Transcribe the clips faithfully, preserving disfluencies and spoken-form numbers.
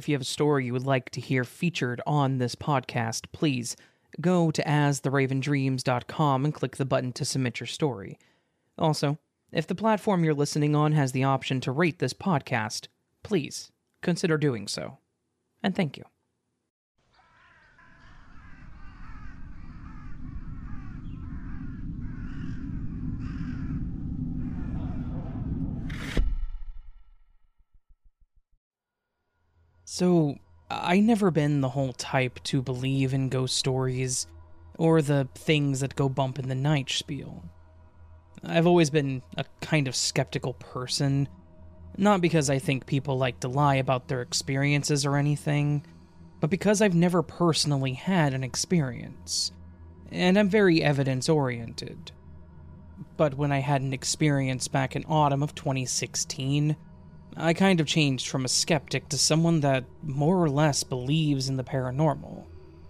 If you have a story you would like to hear featured on this podcast, please go to as the raven dreams dot com and click the button to submit your story. Also, if the platform you're listening on has the option to rate this podcast, please consider doing so. And thank you. So, I never been the whole type to believe in ghost stories, or the things that go bump in the night spiel. I've always been a kind of skeptical person, not because I think people like to lie about their experiences or anything, but because I've never personally had an experience, and I'm very evidence-oriented. But when I had an experience back in autumn of twenty sixteen, I kind of changed from a skeptic to someone that more or less believes in the paranormal.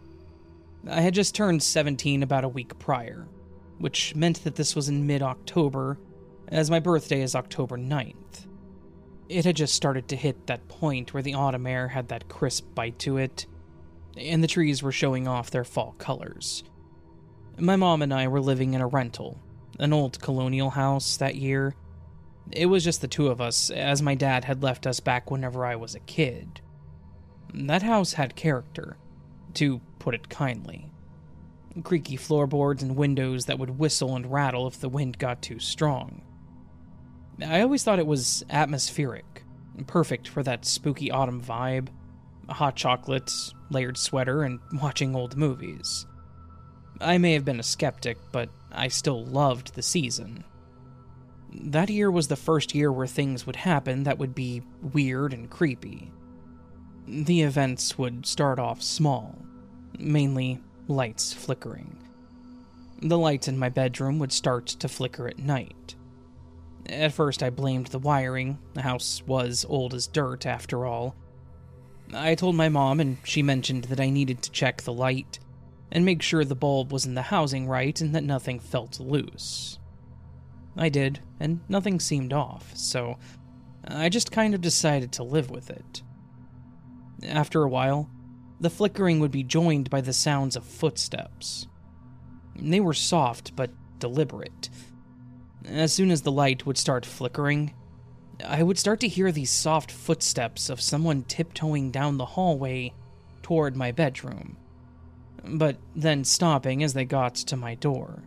I had just turned seventeen about a week prior, which meant that this was in mid-October, as my birthday is October ninth. It had just started to hit that point where the autumn air had that crisp bite to it, and the trees were showing off their fall colors. My mom and I were living in a rental, an old colonial house that year. It was just the two of us, as my dad had left us back whenever I was a kid. That house had character, to put it kindly. Creaky floorboards and windows that would whistle and rattle if the wind got too strong. I always thought it was atmospheric, perfect for that spooky autumn vibe, hot chocolates, layered sweater, and watching old movies. I may have been a skeptic, but I still loved the season. That year was the first year where things would happen that would be weird and creepy. The events would start off small, mainly lights flickering. The lights in my bedroom would start to flicker at night. At first I blamed the wiring, the house was old as dirt after all. I told my mom, and she mentioned that I needed to check the light and make sure the bulb was in the housing right and that nothing felt loose. I did, and nothing seemed off, so I just kind of decided to live with it. After a while, the flickering would be joined by the sounds of footsteps. They were soft but deliberate. As soon as the light would start flickering, I would start to hear these soft footsteps of someone tiptoeing down the hallway toward my bedroom, but then stopping as they got to my door.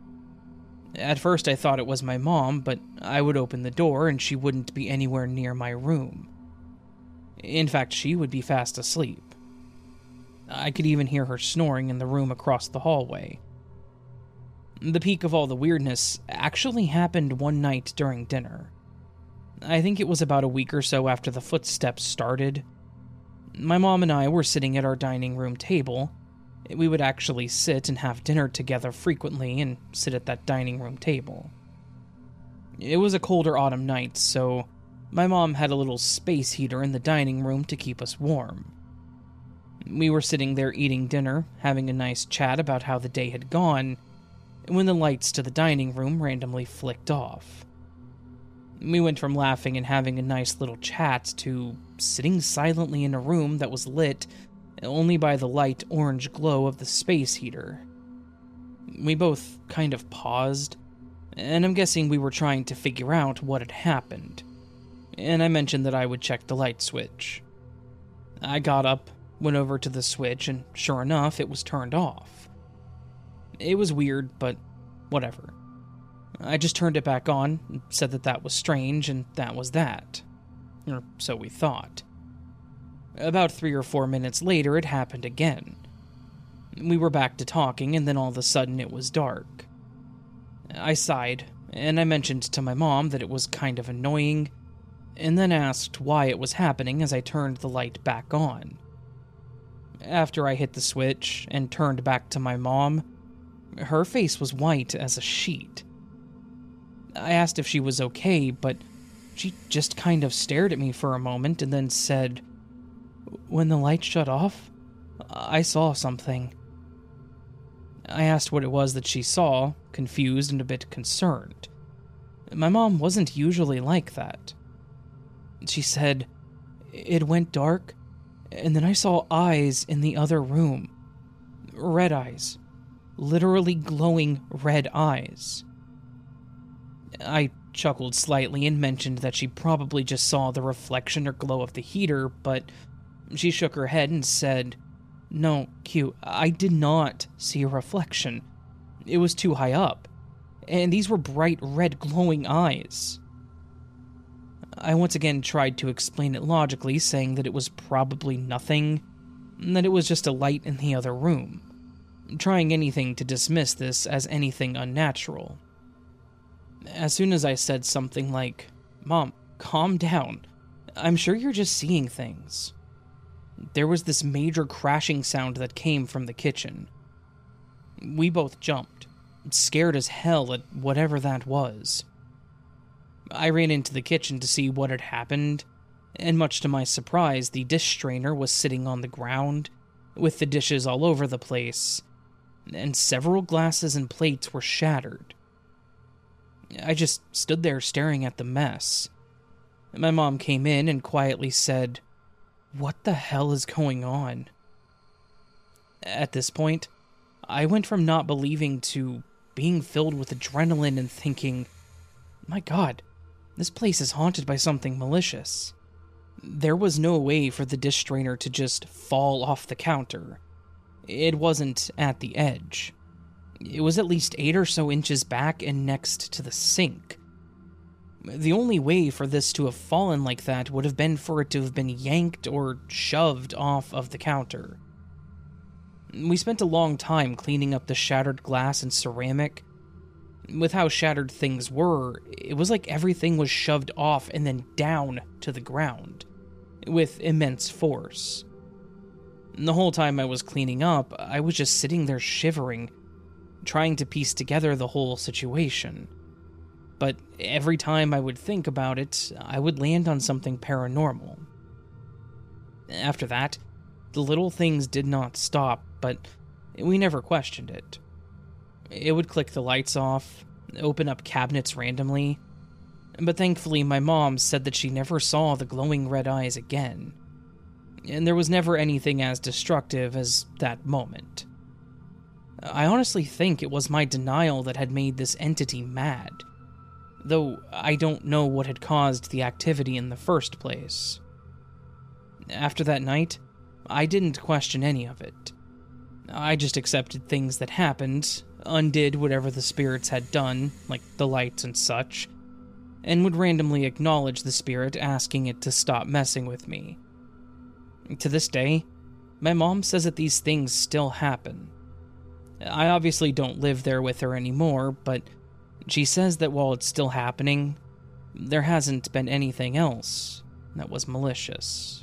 At first I thought it was my mom, but I would open the door and she wouldn't be anywhere near my room. In fact, she would be fast asleep. I could even hear her snoring in the room across the hallway. The peak of all the weirdness actually happened one night during dinner. I think it was about a week or so after the footsteps started. My mom and I were sitting at our dining room table. We would actually sit and have dinner together frequently and sit at that dining room table. It was a colder autumn night, so my mom had a little space heater in the dining room to keep us warm. We were sitting there eating dinner, having a nice chat about how the day had gone, when the lights to the dining room randomly flicked off. We went from laughing and having a nice little chat to sitting silently in a room that was lit only by the light orange glow of the space heater. We both kind of paused, and I'm guessing we were trying to figure out what had happened, and I mentioned that I would check the light switch. I got up, went over to the switch, and sure enough, it was turned off. It was weird, but whatever. I just turned it back on, and said that that was strange, and that was that. Or so we thought. About three or four minutes later, it happened again. We were back to talking, and then all of a sudden it was dark. I sighed, and I mentioned to my mom that it was kind of annoying, and then asked why it was happening as I turned the light back on. After I hit the switch and turned back to my mom, her face was white as a sheet. I asked if she was okay, but she just kind of stared at me for a moment and then said, "When the light shut off, I saw something." I asked what it was that she saw, confused and a bit concerned. My mom wasn't usually like that. She said, "It went dark, And then I saw eyes in the other room. Red eyes. Literally glowing red eyes. I chuckled slightly and mentioned that she probably just saw the reflection or glow of the heater, but she shook her head and said, "No, Q, I did not see a reflection. It was too high up. And these were bright red glowing eyes." I once again tried to explain it logically, saying that it was probably nothing, and that it was just a light in the other room, trying anything to dismiss this as anything unnatural. As soon as I said something like, "Mom, calm down. I'm sure you're just seeing things," there was this major crashing sound that came from the kitchen. We both jumped, scared as hell at whatever that was. I ran into the kitchen to see what had happened, and much to my surprise, the dish strainer was sitting on the ground, with the dishes all over the place, and several glasses and plates were shattered. I just stood there staring at the mess. My mom came in and quietly said, "What the hell is going on?" At this point, I went from not believing to being filled with adrenaline and thinking, "My God, this place is haunted by something malicious." There was no way for the dish strainer to just fall off the counter. It wasn't at the edge. It was at least eight or so inches back and next to the sink. The only way for this to have fallen like that would have been for it to have been yanked or shoved off of the counter. We spent a long time cleaning up the shattered glass and ceramic. With how shattered things were, it was like everything was shoved off and then down to the ground, with immense force. The whole time I was cleaning up, I was just sitting there shivering, trying to piece together the whole situation. But every time I would think about it, I would land on something paranormal. After that, the little things did not stop, but we never questioned it. It would click the lights off, open up cabinets randomly, but thankfully my mom said that she never saw the glowing red eyes again, and there was never anything as destructive as that moment. I honestly think it was my denial that had made this entity mad, though I don't know what had caused the activity in the first place. After that night, I didn't question any of it. I just accepted things that happened, undid whatever the spirits had done, like the lights and such, and would randomly acknowledge the spirit asking it to stop messing with me. To this day, my mom says that these things still happen. I obviously don't live there with her anymore, but she says that while it's still happening, there hasn't been anything else that was malicious.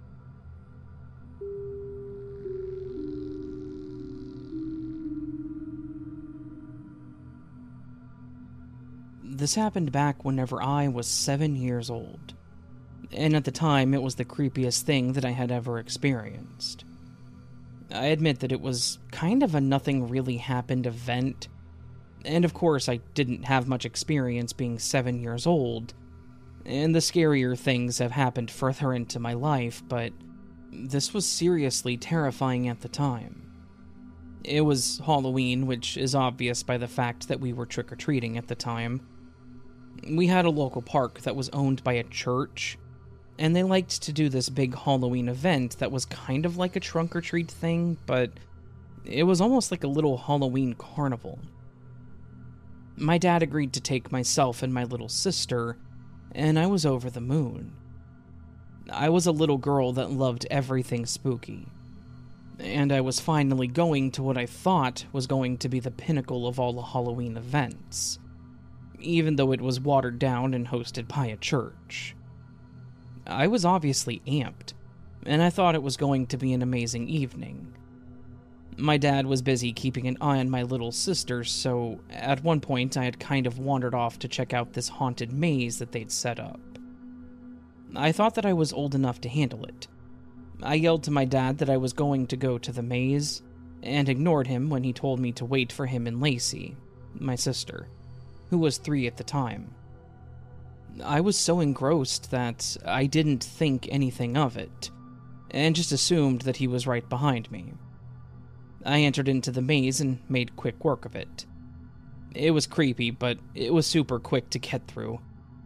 This happened back whenever I was seven years old, and at the time it was the creepiest thing that I had ever experienced. I admit that it was kind of a nothing really happened event, and of course I didn't have much experience being seven years old, and the scarier things have happened further into my life, but this was seriously terrifying at the time. It was Halloween, which is obvious by the fact that we were trick-or-treating at the time. We had a local park that was owned by a church, and they liked to do this big Halloween event that was kind of like a trunk-or-treat thing, but it was almost like a little Halloween carnival. My dad agreed to take myself and my little sister, and I was over the moon. I was a little girl that loved everything spooky, and I was finally going to what I thought was going to be the pinnacle of all the Halloween events, even though it was watered down and hosted by a church. I was obviously amped, and I thought it was going to be an amazing evening. My dad was busy keeping an eye on my little sister, so at one point I had kind of wandered off to check out this haunted maze that they'd set up. I thought that I was old enough to handle it. I yelled to my dad that I was going to go to the maze, and ignored him when he told me to wait for him and Lacey, my sister, who was three at the time. I was so engrossed that I didn't think anything of it, and just assumed that he was right behind me. I entered into the maze and made quick work of it. It was creepy, but it was super quick to get through.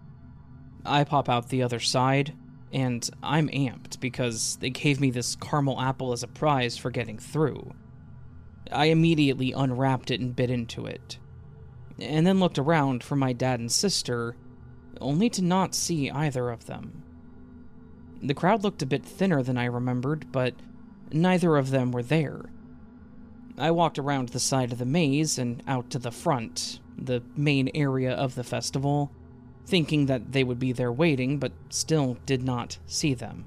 I pop out the other side, and I'm amped because they gave me this caramel apple as a prize for getting through. I immediately unwrapped it and bit into it, and then looked around for my dad and sister, only to not see either of them. The crowd looked a bit thinner than I remembered, but neither of them were there. I walked around the side of the maze and out to the front, the main area of the festival, thinking that they would be there waiting, but still did not see them.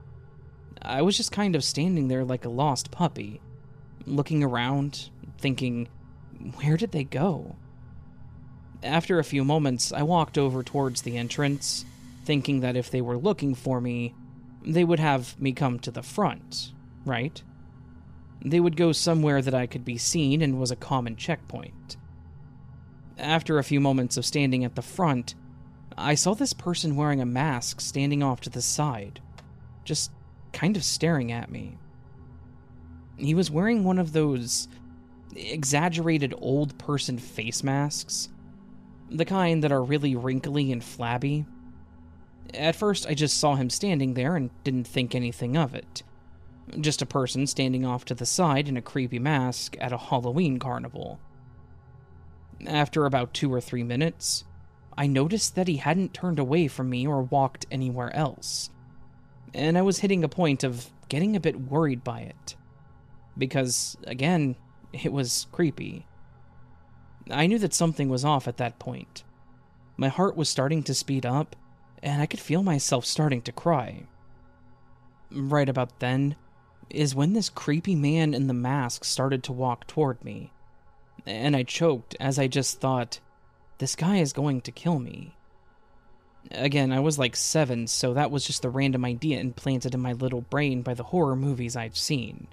I was just kind of standing there like a lost puppy, looking around, thinking, where did they go? After a few moments, I walked over towards the entrance, thinking that if they were looking for me, they would have me come to the front, right? They would go somewhere that I could be seen and was a common checkpoint. After a few moments of standing at the front, I saw this person wearing a mask standing off to the side, just kind of staring at me. He was wearing one of those exaggerated old person face masks, the kind that are really wrinkly and flabby. At first, I just saw him standing there and didn't think anything of it. Just a person standing off to the side in a creepy mask at a Halloween carnival. After about two or three minutes, I noticed that he hadn't turned away from me or walked anywhere else, and I was hitting a point of getting a bit worried by it. Because, again, it was creepy. I knew that something was off at that point. My heart was starting to speed up, and I could feel myself starting to cry. Right about then is when this creepy man in the mask started to walk toward me, and I choked as I just thought, this guy is going to kill me. Again, I was like seven, so that was just a random idea implanted in my little brain by the horror movies I'd seen.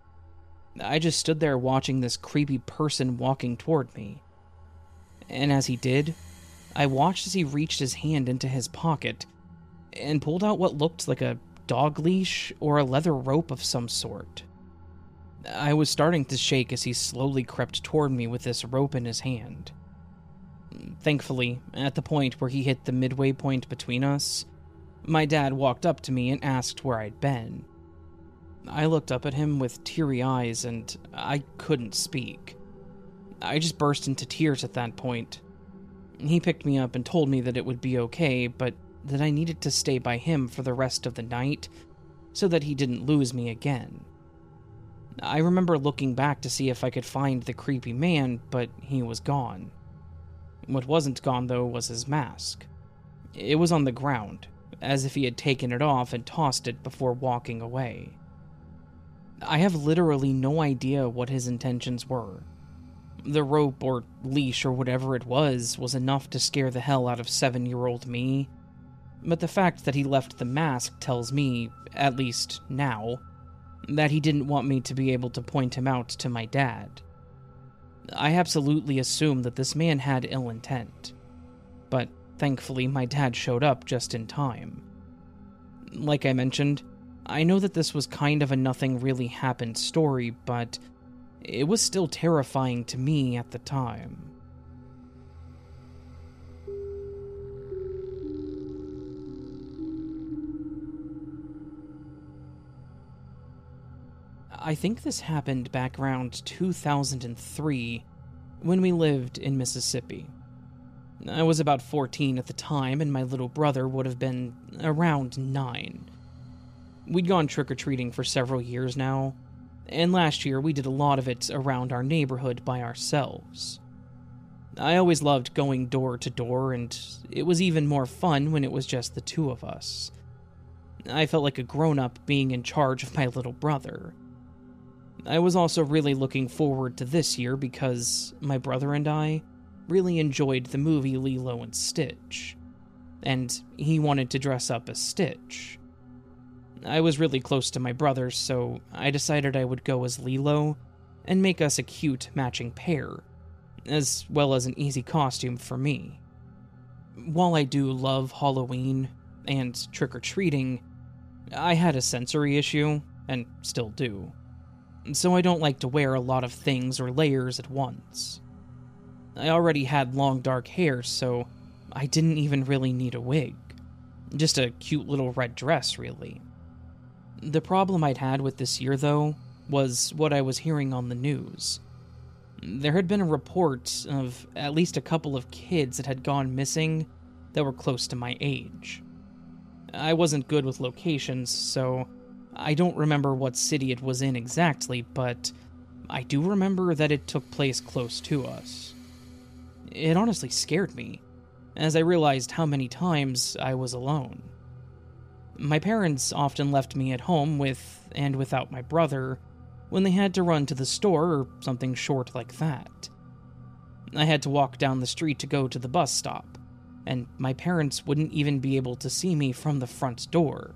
I just stood there watching this creepy person walking toward me. And as he did, I watched as he reached his hand into his pocket and pulled out what looked like a dog leash or a leather rope of some sort. I was starting to shake as he slowly crept toward me with this rope in his hand. Thankfully, at the point where he hit the midway point between us, my dad walked up to me and asked where I'd been. I looked up at him with teary eyes and I couldn't speak. I just burst into tears at that point. He picked me up and told me that it would be okay, but that I needed to stay by him for the rest of the night so that he didn't lose me again. I remember looking back to see if I could find the creepy man, but he was gone. What wasn't gone, though, was his mask. It was on the ground, as if he had taken it off and tossed it before walking away. I have literally no idea what his intentions were. The rope or leash or whatever it was was enough to scare the hell out of seven-year-old me, but the fact that he left the mask tells me, at least now, that he didn't want me to be able to point him out to my dad. I absolutely assumed that this man had ill intent, but thankfully my dad showed up just in time. Like I mentioned, I know that this was kind of a nothing really happened story, but it was still terrifying to me at the time. I think this happened back around two thousand three, when we lived in Mississippi. I was about fourteen at the time, and my little brother would have been around nine. We'd gone trick-or-treating for several years now, and last year we did a lot of it around our neighborhood by ourselves. I always loved going door to door, and it was even more fun when it was just the two of us. I felt like a grown-up being in charge of my little brother. I was also really looking forward to this year because my brother and I really enjoyed the movie Lilo and Stitch, and he wanted to dress up as Stitch. I was really close to my brother, so I decided I would go as Lilo and make us a cute matching pair, as well as an easy costume for me. While I do love Halloween and trick-or-treating, I had a sensory issue, and still do, so I don't like to wear a lot of things or layers at once. I already had long dark hair, so I didn't even really need a wig. Just a cute little red dress, really. The problem I'd had with this year, though, was what I was hearing on the news. There had been a report of at least a couple of kids that had gone missing that were close to my age. I wasn't good with locations, so I don't remember what city it was in exactly, but I do remember that it took place close to us. It honestly scared me, as I realized how many times I was alone. My parents often left me at home with and without my brother when they had to run to the store or something short like that. I had to walk down the street to go to the bus stop, and my parents wouldn't even be able to see me from the front door.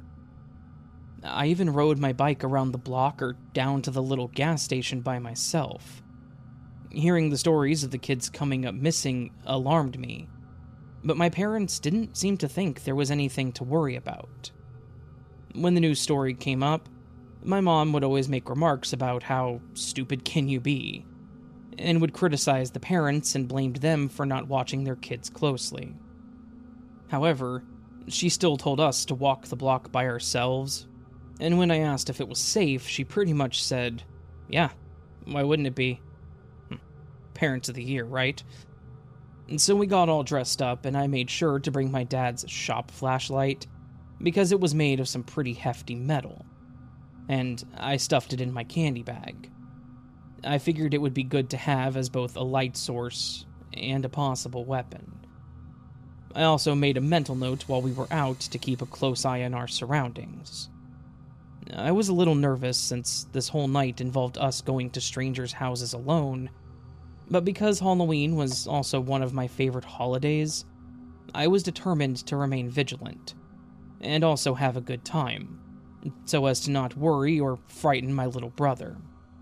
I even rode my bike around the block or down to the little gas station by myself. Hearing the stories of the kids coming up missing alarmed me, but my parents didn't seem to think there was anything to worry about. When the news story came up, my mom would always make remarks about how stupid can you be, and would criticize the parents and blamed them for not watching their kids closely. However, she still told us to walk the block by ourselves, and when I asked if it was safe, she pretty much said, "Yeah, why wouldn't it be? Hm, Parents of the year, right?" And so we got all dressed up, and I made sure to bring my dad's shop flashlight, because it was made of some pretty hefty metal, and I stuffed it in my candy bag. I figured it would be good to have as both a light source and a possible weapon. I also made a mental note while we were out to keep a close eye on our surroundings. I was a little nervous since this whole night involved us going to strangers' houses alone, but because Halloween was also one of my favorite holidays, I was determined to remain vigilant, and also have a good time, so as to not worry or frighten my little brother.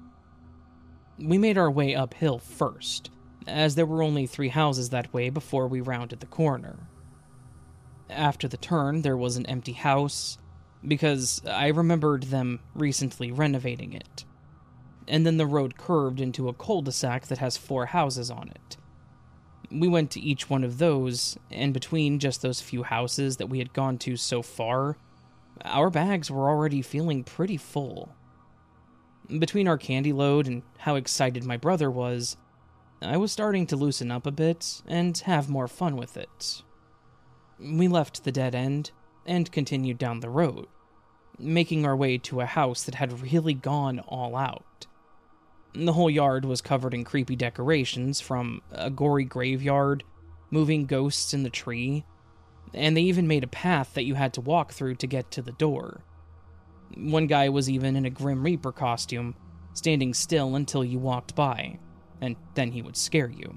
We made our way uphill first, as there were only three houses that way before we rounded the corner. After the turn, there was an empty house, because I remembered them recently renovating it. And then the road curved into a cul-de-sac that has four houses on it. We went to each one of those, and between just those few houses that we had gone to so far, our bags were already feeling pretty full. Between our candy load and how excited my brother was, I was starting to loosen up a bit and have more fun with it. We left the dead end and continued down the road, making our way to a house that had really gone all out. The whole yard was covered in creepy decorations, from a gory graveyard, moving ghosts in the tree, and they even made a path that you had to walk through to get to the door. One guy was even in a Grim Reaper costume, standing still until you walked by, and then he would scare you.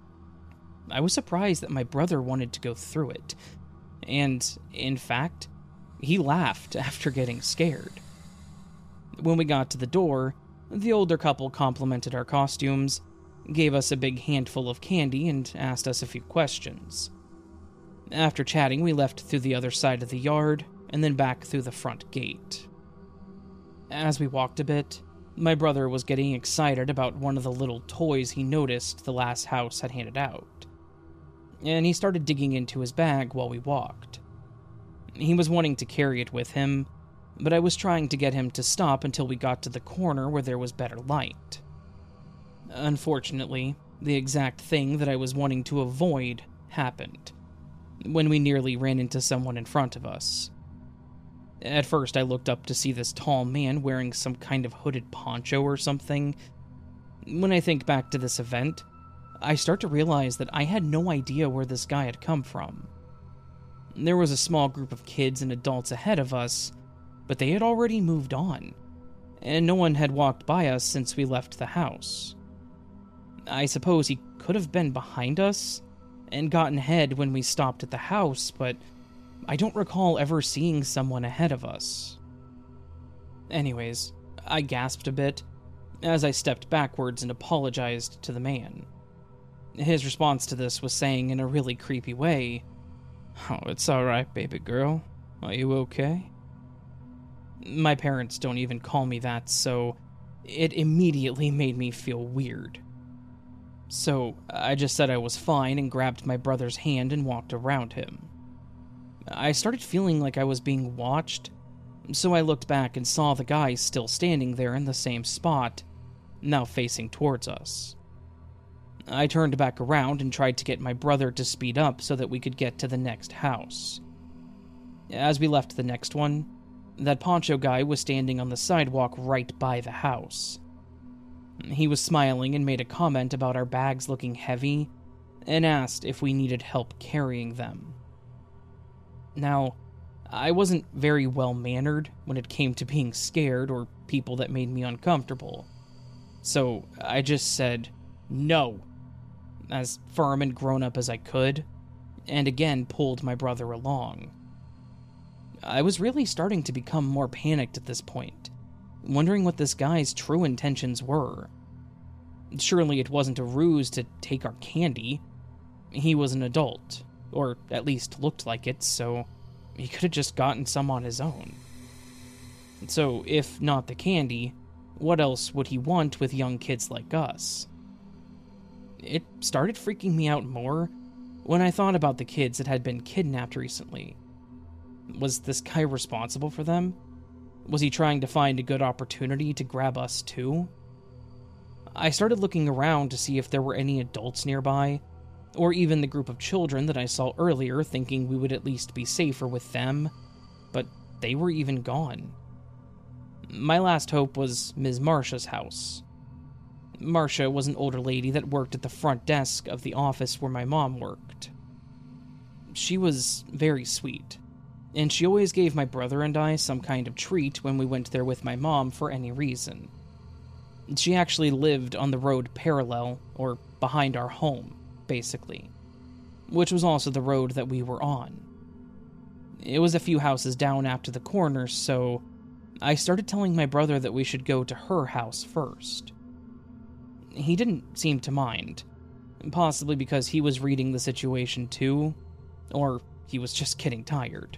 I was surprised that my brother wanted to go through it, and, in fact, he laughed after getting scared. When we got to the door, the older couple complimented our costumes, gave us a big handful of candy, and asked us a few questions. After chatting, we left through the other side of the yard, and then back through the front gate. As we walked a bit, my brother was getting excited about one of the little toys he noticed the last house had handed out, and he started digging into his bag while we walked. He was wanting to carry it with him, but I was trying to get him to stop until we got to the corner where there was better light. Unfortunately, the exact thing that I was wanting to avoid happened, when we nearly ran into someone in front of us. At first, I looked up to see this tall man wearing some kind of hooded poncho or something. When I think back to this event, I start to realize that I had no idea where this guy had come from. There was a small group of kids and adults ahead of us, but they had already moved on, and no one had walked by us since we left the house. I suppose he could have been behind us and gotten ahead when we stopped at the house, but I don't recall ever seeing someone ahead of us. Anyways, I gasped a bit as I stepped backwards and apologized to the man. His response to this was saying in a really creepy way, "Oh, it's alright, baby girl. Are you okay?" My parents don't even call me that, so it immediately made me feel weird. So I just said I was fine and grabbed my brother's hand and walked around him. I started feeling like I was being watched, so I looked back and saw the guy still standing there in the same spot, now facing towards us. I turned back around and tried to get my brother to speed up so that we could get to the next house. As we left the next one, that poncho guy was standing on the sidewalk right by the house. He was smiling and made a comment about our bags looking heavy and asked if we needed help carrying them. Now, I wasn't very well-mannered when it came to being scared or people that made me uncomfortable, so I just said, "No," as firm and grown-up as I could, and again pulled my brother along. I was really starting to become more panicked at this point, wondering what this guy's true intentions were. Surely it wasn't a ruse to take our candy. He was an adult, or at least looked like it, so he could have just gotten some on his own. So, if not the candy, what else would he want with young kids like us? It started freaking me out more when I thought about the kids that had been kidnapped recently. Was this guy responsible for them? Was he trying to find a good opportunity to grab us too? I started looking around to see if there were any adults nearby, or even the group of children that I saw earlier, thinking we would at least be safer with them, but they were even gone. My last hope was Miz Marcia's house. Marcia was an older lady that worked at the front desk of the office where my mom worked. She was very sweet, and she always gave my brother and I some kind of treat when we went there with my mom for any reason. She actually lived on the road parallel, or behind our home, basically, which was also the road that we were on. It was a few houses down after the corner, so I started telling my brother that we should go to her house first. He didn't seem to mind, possibly because he was reading the situation too, or he was just getting tired.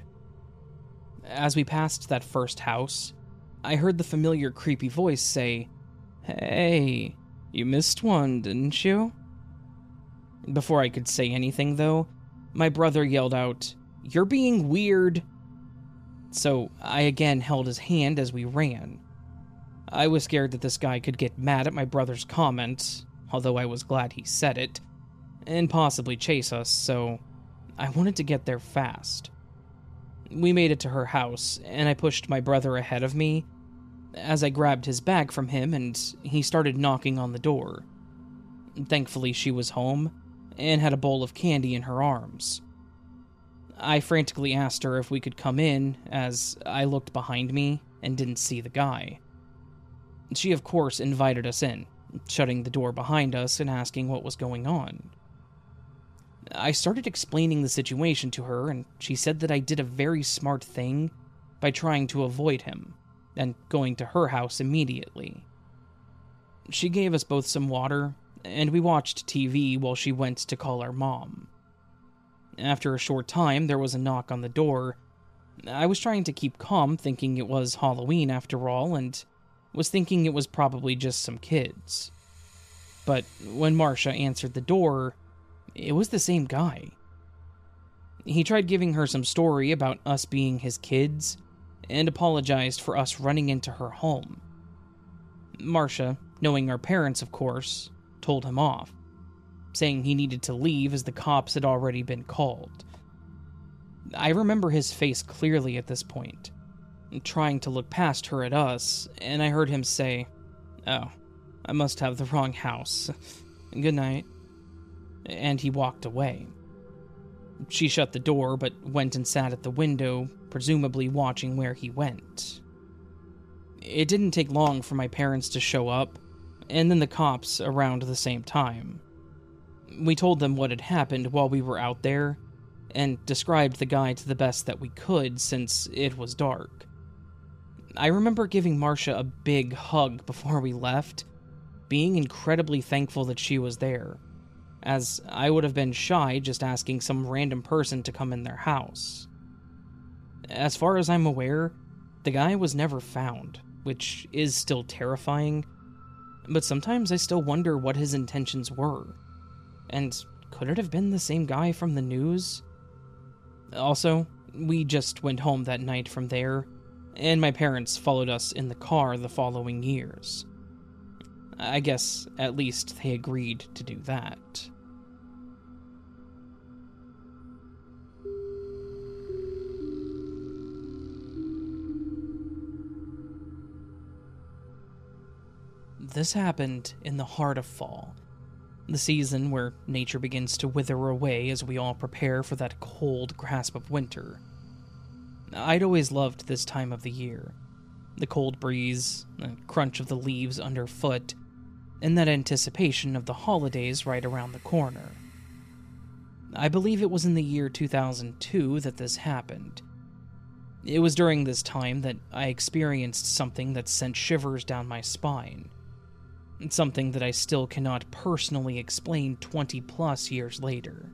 As we passed that first house, I heard the familiar creepy voice say, "Hey, you missed one, didn't you?" Before I could say anything, though, my brother yelled out, "You're being weird!" So I again held his hand as we ran. I was scared that this guy could get mad at my brother's comment, although I was glad he said it, and possibly chase us, so I wanted to get there fast. We made it to her house, and I pushed my brother ahead of me as I grabbed his bag from him and he started knocking on the door. Thankfully, she was home and had a bowl of candy in her arms. I frantically asked her if we could come in as I looked behind me and didn't see the guy. She, of course, invited us in, shutting the door behind us and asking what was going on. I started explaining the situation to her, and she said that I did a very smart thing by trying to avoid him and going to her house immediately. She gave us both some water, and we watched T V while she went to call our mom. After a short time, there was a knock on the door. I was trying to keep calm, thinking it was Halloween after all, and was thinking it was probably just some kids. But when Marcia answered the door, it was the same guy. He tried giving her some story about us being his kids, and apologized for us running into her home. Marcia, knowing our parents of course, told him off, saying he needed to leave as the cops had already been called. I remember his face clearly at this point, trying to look past her at us, and I heard him say, "Oh, I must have the wrong house. Good night." And he walked away. She shut the door, but went and sat at the window, presumably watching where he went. It didn't take long for my parents to show up, and then the cops around the same time. We told them what had happened while we were out there, and described the guy to the best that we could since it was dark. I remember giving Marcia a big hug before we left, being incredibly thankful that she was there, as I would have been shy just asking some random person to come in their house. As far as I'm aware, The guy was never found, which is still terrifying, but sometimes I still wonder what his intentions were. And could it have been the same guy from the news? Also, we just went home that night from there, and my parents followed us in the car the following years. I guess at least they agreed to do that. This happened in the heart of fall, the season where nature begins to wither away as we all prepare for that cold grasp of winter. I'd always loved this time of the year. The cold breeze, the crunch of the leaves underfoot, and that anticipation of the holidays right around the corner. I believe it was in the year two thousand two that this happened. It was during this time that I experienced something that sent shivers down my spine. Something that I still cannot personally explain twenty plus years later.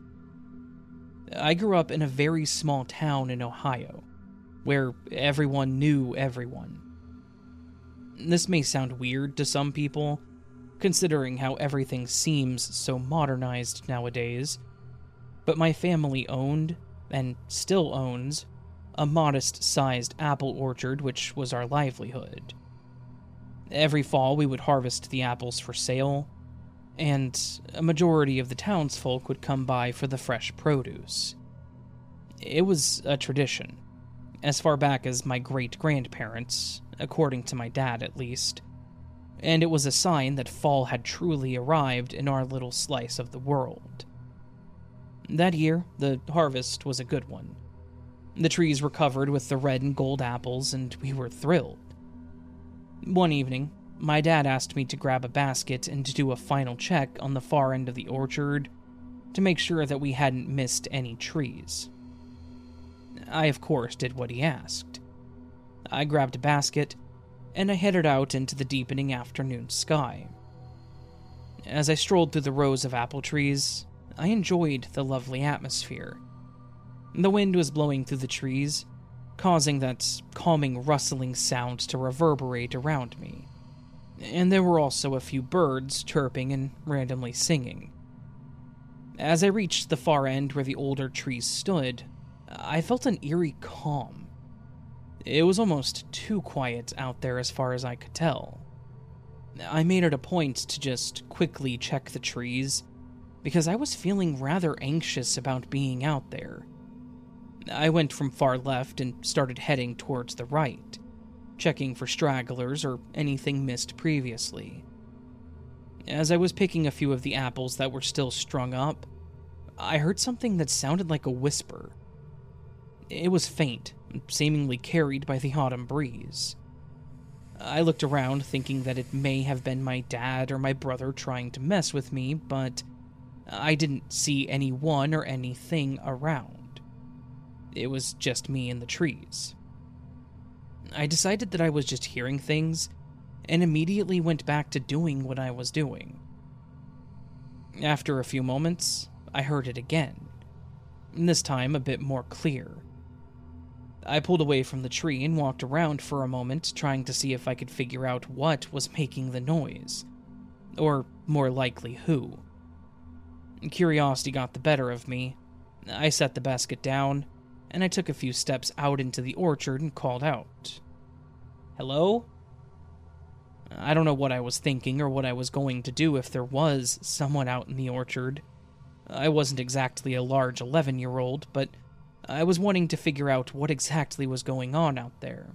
I grew up in a very small town in Ohio, where everyone knew everyone. This may sound weird to some people, considering how everything seems so modernized nowadays, but my family owned, and still owns, a modest-sized apple orchard which was our livelihood. Every fall we would harvest the apples for sale, and a majority of the townsfolk would come by for the fresh produce. It was a tradition, as far back as my great-grandparents, according to my dad at least, and it was a sign that fall had truly arrived in our little slice of the world. That year, the harvest was a good one. The trees were covered with the red and gold apples, and we were thrilled. One evening, my dad asked me to grab a basket and to do a final check on the far end of the orchard to make sure that we hadn't missed any trees. I, of course, did what he asked. I grabbed a basket, and I headed out into the deepening afternoon sky. As I strolled through the rows of apple trees, I enjoyed the lovely atmosphere. The wind was blowing through the trees, causing that calming rustling sound to reverberate around me. And there were also a few birds chirping and randomly singing. As I reached the far end where the older trees stood, I felt an eerie calm. It was almost too quiet out there as far as I could tell. I made it a point to just quickly check the trees, because I was feeling rather anxious about being out there. I went from far left and started heading towards the right, checking for stragglers or anything missed previously. As I was picking a few of the apples that were still strung up, I heard something that sounded like a whisper. It was faint, seemingly carried by the autumn breeze. I looked around thinking that it may have been my dad or my brother trying to mess with me, but I didn't see anyone or anything around. It was just me and the trees. I decided that I was just hearing things, and immediately went back to doing what I was doing. After a few moments, I heard it again, this time a bit more clear. I pulled away from the tree and walked around for a moment, trying to see if I could figure out what was making the noise, or more likely who. Curiosity got the better of me. I set the basket down, and I took a few steps out into the orchard and called out. "Hello?" I don't know what I was thinking or what I was going to do if there was someone out in the orchard. I wasn't exactly a large eleven-year-old, but I was wanting to figure out what exactly was going on out there.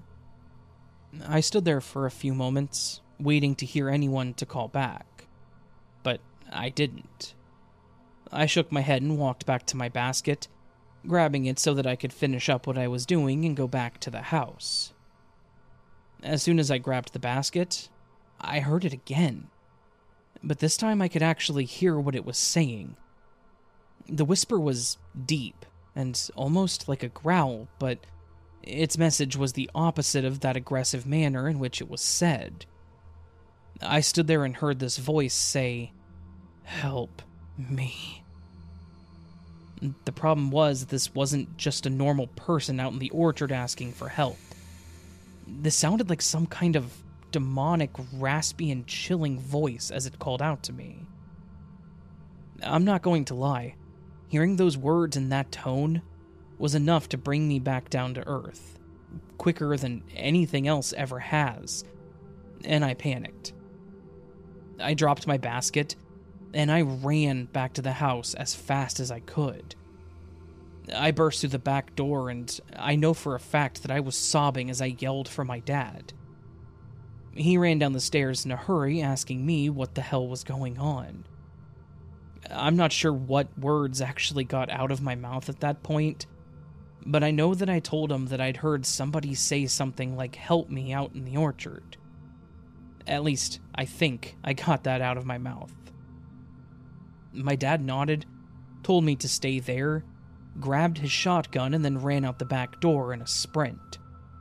I stood there for a few moments, waiting to hear anyone to call back, but I didn't. I shook my head and walked back to my basket, grabbing it so that I could finish up what I was doing and go back to the house. As soon as I grabbed the basket, I heard it again, but this time I could actually hear what it was saying. The whisper was deep and almost like a growl, but its message was the opposite of that aggressive manner in which it was said. I stood there and heard this voice say, "Help me." The problem was this wasn't just a normal person out in the orchard asking for help. This sounded like some kind of demonic, raspy, and chilling voice as it called out to me. I'm not going to lie, hearing those words in that tone was enough to bring me back down to earth, quicker than anything else ever has, and I panicked. I dropped my basket, and I ran back to the house as fast as I could. I burst through the back door, and I know for a fact that I was sobbing as I yelled for my dad. He ran down the stairs in a hurry, asking me what the hell was going on. I'm not sure what words actually got out of my mouth at that point, but I know that I told him that I'd heard somebody say something like "help me" out in the orchard. At least, I think I got that out of my mouth. My dad nodded, told me to stay there, grabbed his shotgun, and then ran out the back door in a sprint.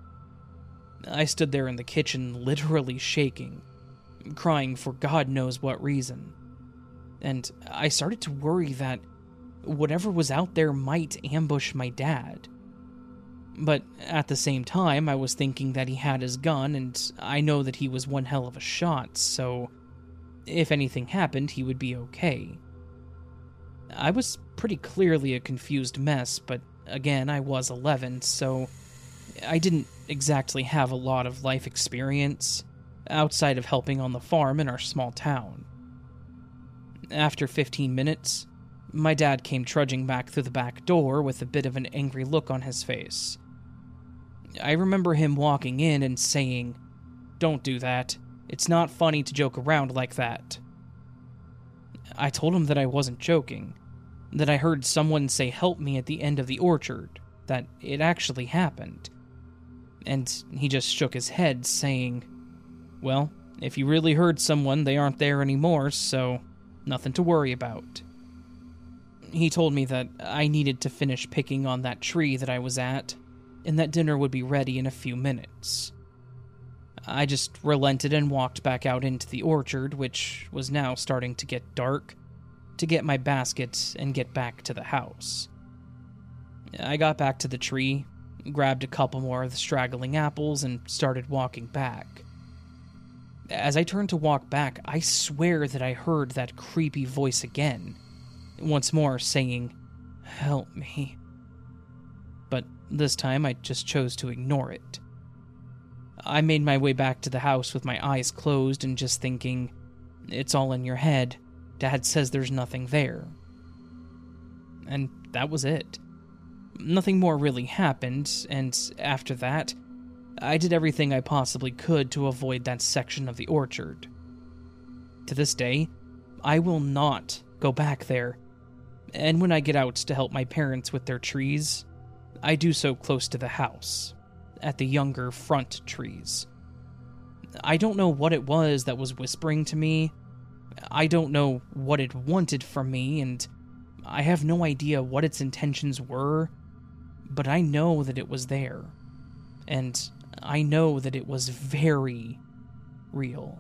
I stood there in the kitchen, literally shaking, crying for God knows what reason. And I started to worry that whatever was out there might ambush my dad. But at the same time, I was thinking that he had his gun, and I know that he was one hell of a shot, so if anything happened, he would be okay. I was pretty clearly a confused mess, but again, I was eleven, so I didn't exactly have a lot of life experience outside of helping on the farm in our small town. After fifteen minutes, my dad came trudging back through the back door with a bit of an angry look on his face. I remember him walking in and saying, "Don't do that. It's not funny to joke around like that." I told him that I wasn't joking, that I heard someone say "help me" at the end of the orchard, that it actually happened. And he just shook his head, saying, "Well, if you really heard someone, they aren't there anymore, so nothing to worry about." He told me that I needed to finish picking on that tree that I was at, and that dinner would be ready in a few minutes. I just relented and walked back out into the orchard, which was now starting to get dark, to get my basket and get back to the house. I got back to the tree, grabbed a couple more of the straggling apples, and started walking back. As I turned to walk back, I swear that I heard that creepy voice again, once more saying, "Help me." But this time I just chose to ignore it. I made my way back to the house with my eyes closed and just thinking, "It's all in your head. Dad says there's nothing there." And that was it. Nothing more really happened, and after that, I did everything I possibly could to avoid that section of the orchard. To this day, I will not go back there, and when I get out to help my parents with their trees, I do so close to the house, at the younger front trees. I don't know what it was that was whispering to me. I don't know what it wanted from me, and I have no idea what its intentions were, but I know that it was there, and I know that it was very real.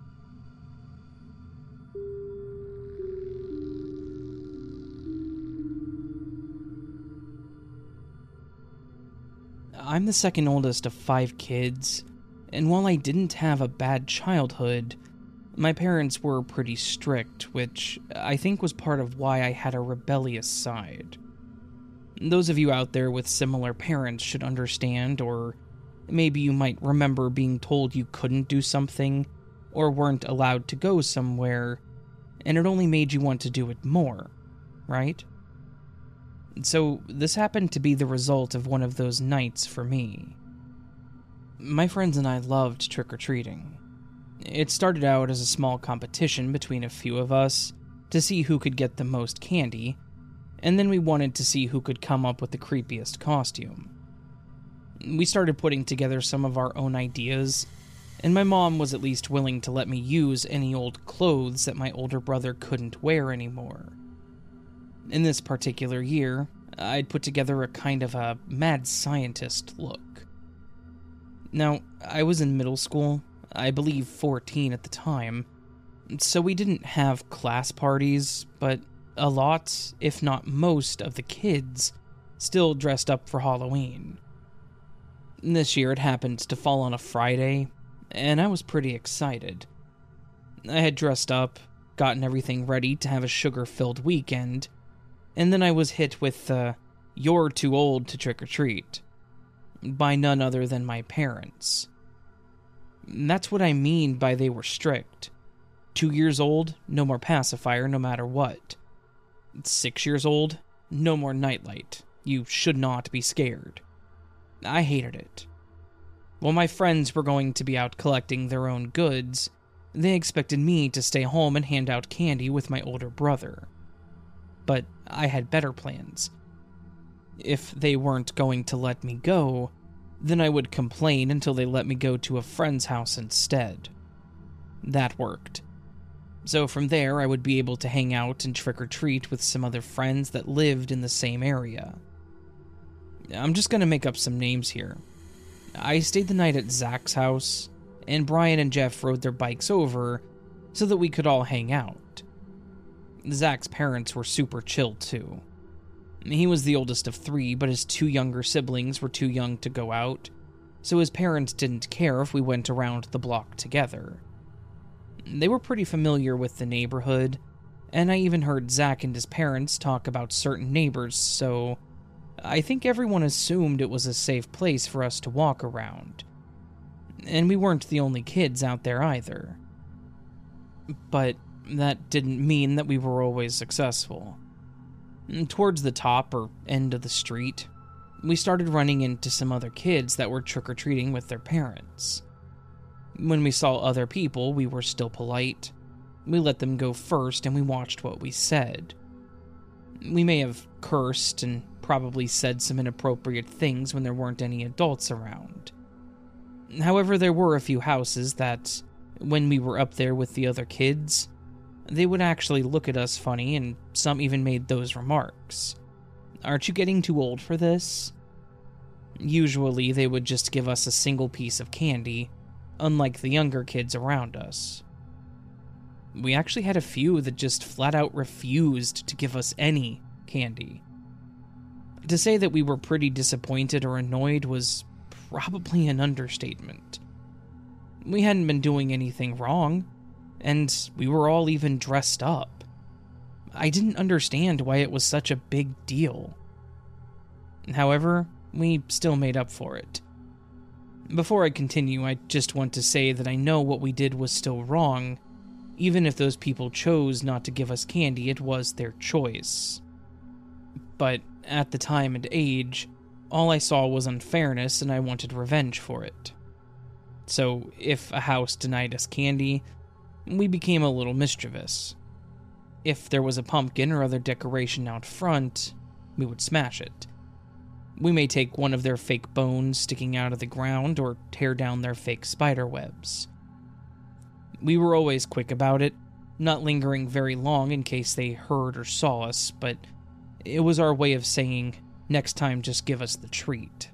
I'm the second oldest of five kids, and while I didn't have a bad childhood, my parents were pretty strict, which I think was part of why I had a rebellious side. Those of you out there with similar parents should understand, or maybe you might remember being told you couldn't do something, or weren't allowed to go somewhere, and it only made you want to do it more, right? So this happened to be the result of one of those nights for me. My friends and I loved trick-or-treating. It started out as a small competition between a few of us to see who could get the most candy, and then we wanted to see who could come up with the creepiest costume. We started putting together some of our own ideas, and my mom was at least willing to let me use any old clothes that my older brother couldn't wear anymore. In this particular year, I'd put together a kind of a mad scientist look. Now, I was in middle school, I believe fourteen at the time, so we didn't have class parties, but a lot, if not most, of the kids still dressed up for Halloween. This year it happened to fall on a Friday, and I was pretty excited. I had dressed up, gotten everything ready to have a sugar-filled weekend, and then I was hit with the, "You're too old to trick-or-treat," by none other than my parents. That's what I mean by they were strict. Two years old, no more pacifier no matter what. Six years old, no more nightlight. You should not be scared. I hated it. While my friends were going to be out collecting their own goods, they expected me to stay home and hand out candy with my older brother. But I had better plans. If they weren't going to let me go, then I would complain until they let me go to a friend's house instead. That worked. So from there, I would be able to hang out and trick-or-treat with some other friends that lived in the same area. I'm just gonna make up some names here. I stayed the night at Zach's house, and Brian and Jeff rode their bikes over so that we could all hang out. Zach's parents were super chill too. He was the oldest of three, but his two younger siblings were too young to go out, so his parents didn't care if we went around the block together. They were pretty familiar with the neighborhood, and I even heard Zach and his parents talk about certain neighbors, so I think everyone assumed it was a safe place for us to walk around. And we weren't the only kids out there either. But that didn't mean that we were always successful. Towards the top or end of the street, we started running into some other kids that were trick-or-treating with their parents. When we saw other people, we were still polite. We let them go first and we watched what we said. We may have cursed and probably said some inappropriate things when there weren't any adults around. However, there were a few houses that, when we were up there with the other kids, they would actually look at us funny, and some even made those remarks. "Aren't you getting too old for this?" Usually, they would just give us a single piece of candy, unlike the younger kids around us. We actually had a few that just flat out refused to give us any candy. To say that we were pretty disappointed or annoyed was probably an understatement. We hadn't been doing anything wrong, and we were all even dressed up. I didn't understand why it was such a big deal. However, we still made up for it. Before I continue, I just want to say that I know what we did was still wrong. Even if those people chose not to give us candy, it was their choice. But at the time and age, all I saw was unfairness and I wanted revenge for it. So if a house denied us candy, we became a little mischievous. If there was a pumpkin or other decoration out front, we would smash it. We may take one of their fake bones sticking out of the ground or tear down their fake spider webs. We were always quick about it, not lingering very long in case they heard or saw us, but it was our way of saying, "Next time, just give us the treat."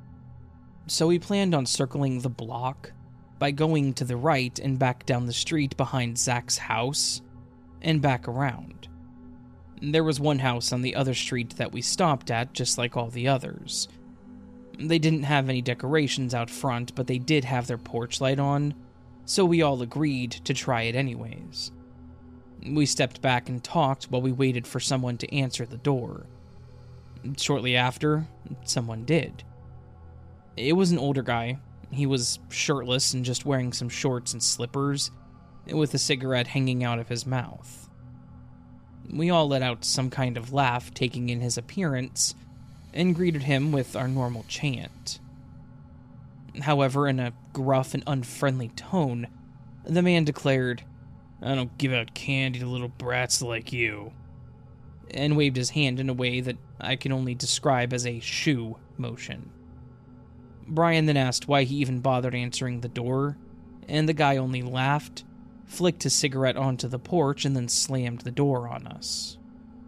So we planned on circling the block by going to the right and back down the street behind Zach's house, and back around. There was one house on the other street that we stopped at, just like all the others. They didn't have any decorations out front, but they did have their porch light on, so we all agreed to try it anyways. We stepped back and talked while we waited for someone to answer the door. Shortly after, someone did. It was an older guy. He was shirtless and just wearing some shorts and slippers, with a cigarette hanging out of his mouth. We all let out some kind of laugh, taking in his appearance, and greeted him with our normal chant. However, in a gruff and unfriendly tone, the man declared, "I don't give out candy to little brats like you," and waved his hand in a way that I can only describe as a shoo motion. Brian then asked why he even bothered answering the door, and the guy only laughed, flicked his cigarette onto the porch, and then slammed the door on us.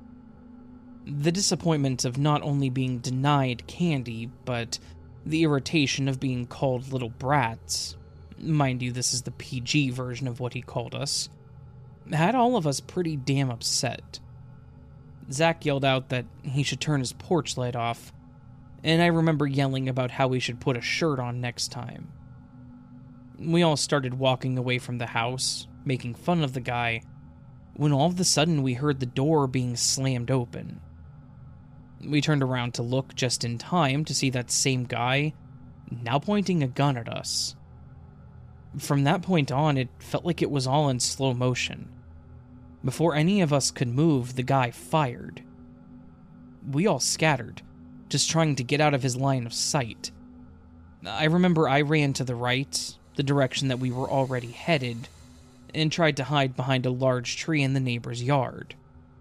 The disappointment of not only being denied candy, but the irritation of being called little brats, mind you, this is the P G version of what he called us, had all of us pretty damn upset. Zach yelled out that he should turn his porch light off, and I remember yelling about how we should put a shirt on next time. We all started walking away from the house, making fun of the guy, when all of a sudden we heard the door being slammed open. We turned around to look just in time to see that same guy now pointing a gun at us. From that point on, it felt like it was all in slow motion. Before any of us could move, the guy fired. We all scattered, just trying to get out of his line of sight. I remember I ran to the right, the direction that we were already headed, and tried to hide behind a large tree in the neighbor's yard.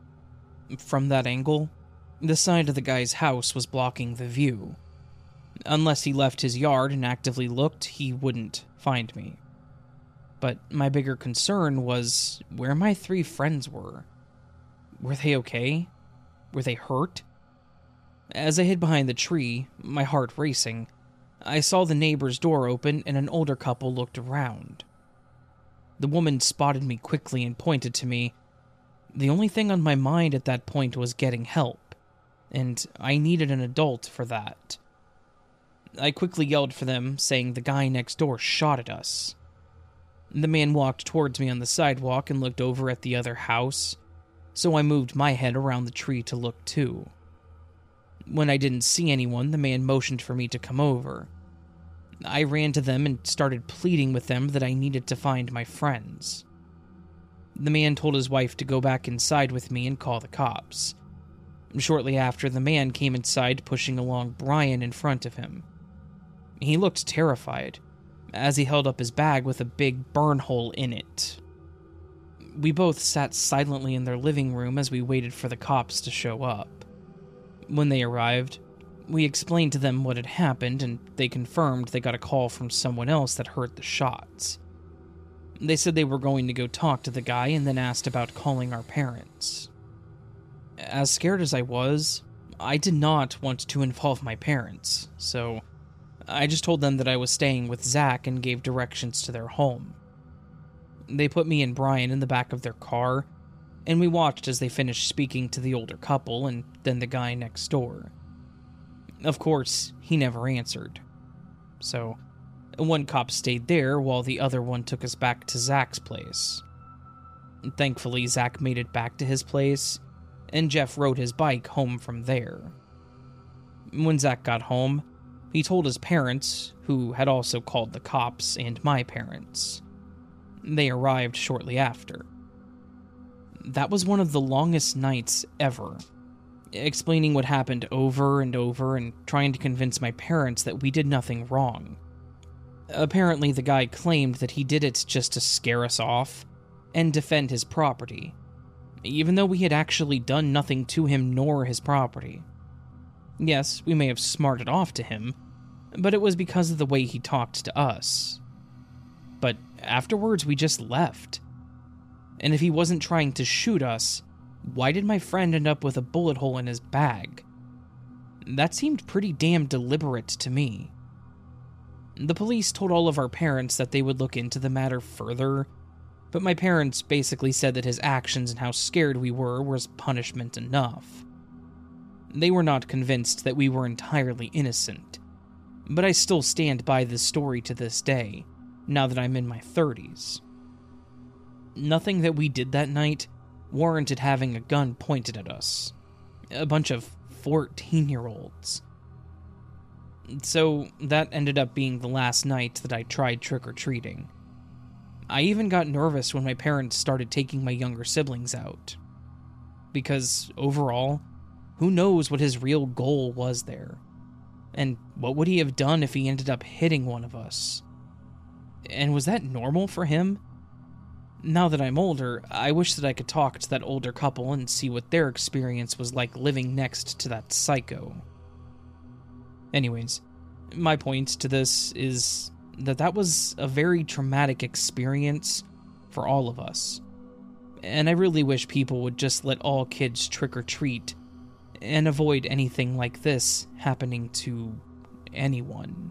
From that angle, the side of the guy's house was blocking the view. Unless he left his yard and actively looked, he wouldn't find me. But my bigger concern was where my three friends were. Were they okay? Were they hurt? As I hid behind the tree, my heart racing, I saw the neighbor's door open and an older couple looked around. The woman spotted me quickly and pointed to me. The only thing on my mind at that point was getting help, and I needed an adult for that. I quickly yelled for them, saying the guy next door shot at us. The man walked towards me on the sidewalk and looked over at the other house, so I moved my head around the tree to look too. When I didn't see anyone, the man motioned for me to come over. I ran to them and started pleading with them that I needed to find my friends. The man told his wife to go back inside with me and call the cops. Shortly after, the man came inside pushing along Brian in front of him. He looked terrified, as he held up his bag with a big burn hole in it. We both sat silently in their living room as we waited for the cops to show up. When they arrived, we explained to them what had happened, and they confirmed they got a call from someone else that heard the shots. They said they were going to go talk to the guy and then asked about calling our parents. As scared as I was, I did not want to involve my parents, so I just told them that I was staying with Zach and gave directions to their home. They put me and Brian in the back of their car, and we watched as they finished speaking to the older couple and then the guy next door. Of course, he never answered. So, one cop stayed there while the other one took us back to Zach's place. Thankfully, Zach made it back to his place, and Jeff rode his bike home from there. When Zach got home, he told his parents, who had also called the cops, and my parents. They arrived shortly after. That was one of the longest nights ever, explaining what happened over and over and trying to convince my parents that we did nothing wrong. Apparently, the guy claimed that he did it just to scare us off and defend his property, even though we had actually done nothing to him nor his property. Yes, we may have smarted off to him, but it was because of the way he talked to us. But afterwards, we just left. And if he wasn't trying to shoot us, why did my friend end up with a bullet hole in his bag? That seemed pretty damn deliberate to me. The police told all of our parents that they would look into the matter further, but my parents basically said that his actions and how scared we were was punishment enough. They were not convinced that we were entirely innocent, but I still stand by this story to this day, now that I'm in my thirties. Nothing that we did that night warranted having a gun pointed at us. A bunch of fourteen-year-olds. So that ended up being the last night that I tried trick-or-treating. I even got nervous when my parents started taking my younger siblings out. Because, overall, who knows what his real goal was there? And what would he have done if he ended up hitting one of us? And was that normal for him? Now that I'm older, I wish that I could talk to that older couple and see what their experience was like living next to that psycho. Anyways, my point to this is that that was a very traumatic experience for all of us. And I really wish people would just let all kids trick-or-treat and avoid anything like this happening to anyone.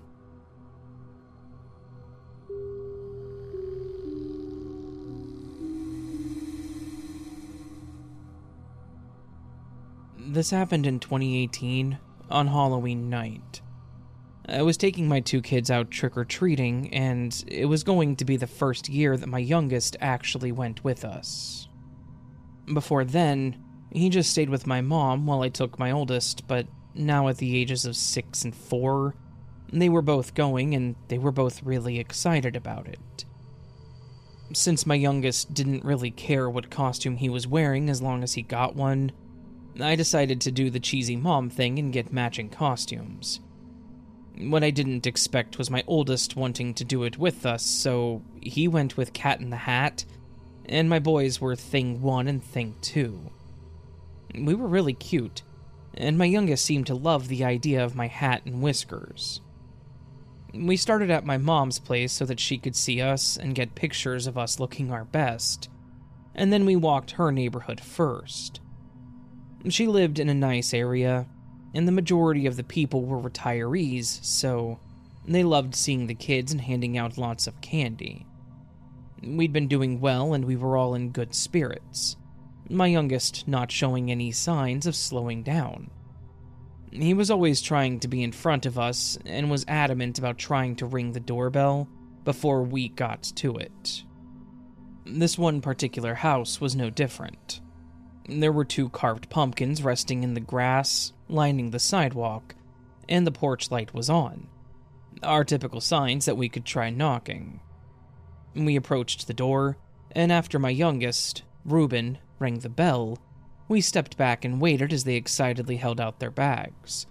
This happened in twenty eighteen, on Halloween night. I was taking my two kids out trick-or-treating, and it was going to be the first year that my youngest actually went with us. Before then, he just stayed with my mom while I took my oldest, but now at the ages of six and four, they were both going, and they were both really excited about it. Since my youngest didn't really care what costume he was wearing as long as he got one, I decided to do the cheesy mom thing and get matching costumes. What I didn't expect was my oldest wanting to do it with us, so he went with Cat in the Hat, and my boys were Thing one and Thing two. We were really cute, and my youngest seemed to love the idea of my hat and whiskers. We started at my mom's place so that she could see us and get pictures of us looking our best, and then we walked her neighborhood first. She lived in a nice area, and the majority of the people were retirees, so they loved seeing the kids and handing out lots of candy. We'd been doing well, and we were all in good spirits, my youngest not showing any signs of slowing down. He was always trying to be in front of us, and was adamant about trying to ring the doorbell before we got to it. This one particular house was no different. There were two carved pumpkins resting in the grass, lining the sidewalk, and the porch light was on. Our typical signs that we could try knocking. We approached the door, and after my youngest, Reuben, rang the bell, we stepped back and waited as they excitedly held out their bags.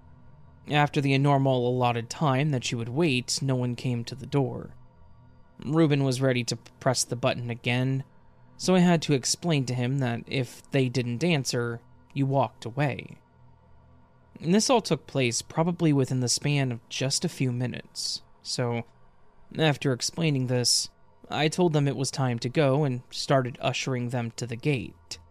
After the normal allotted time that you would wait, no one came to the door. Reuben was ready to press the button again, so I had to explain to him that if they didn't answer, you walked away. And this all took place probably within the span of just a few minutes, so after explaining this, I told them it was time to go and started ushering them to the gate.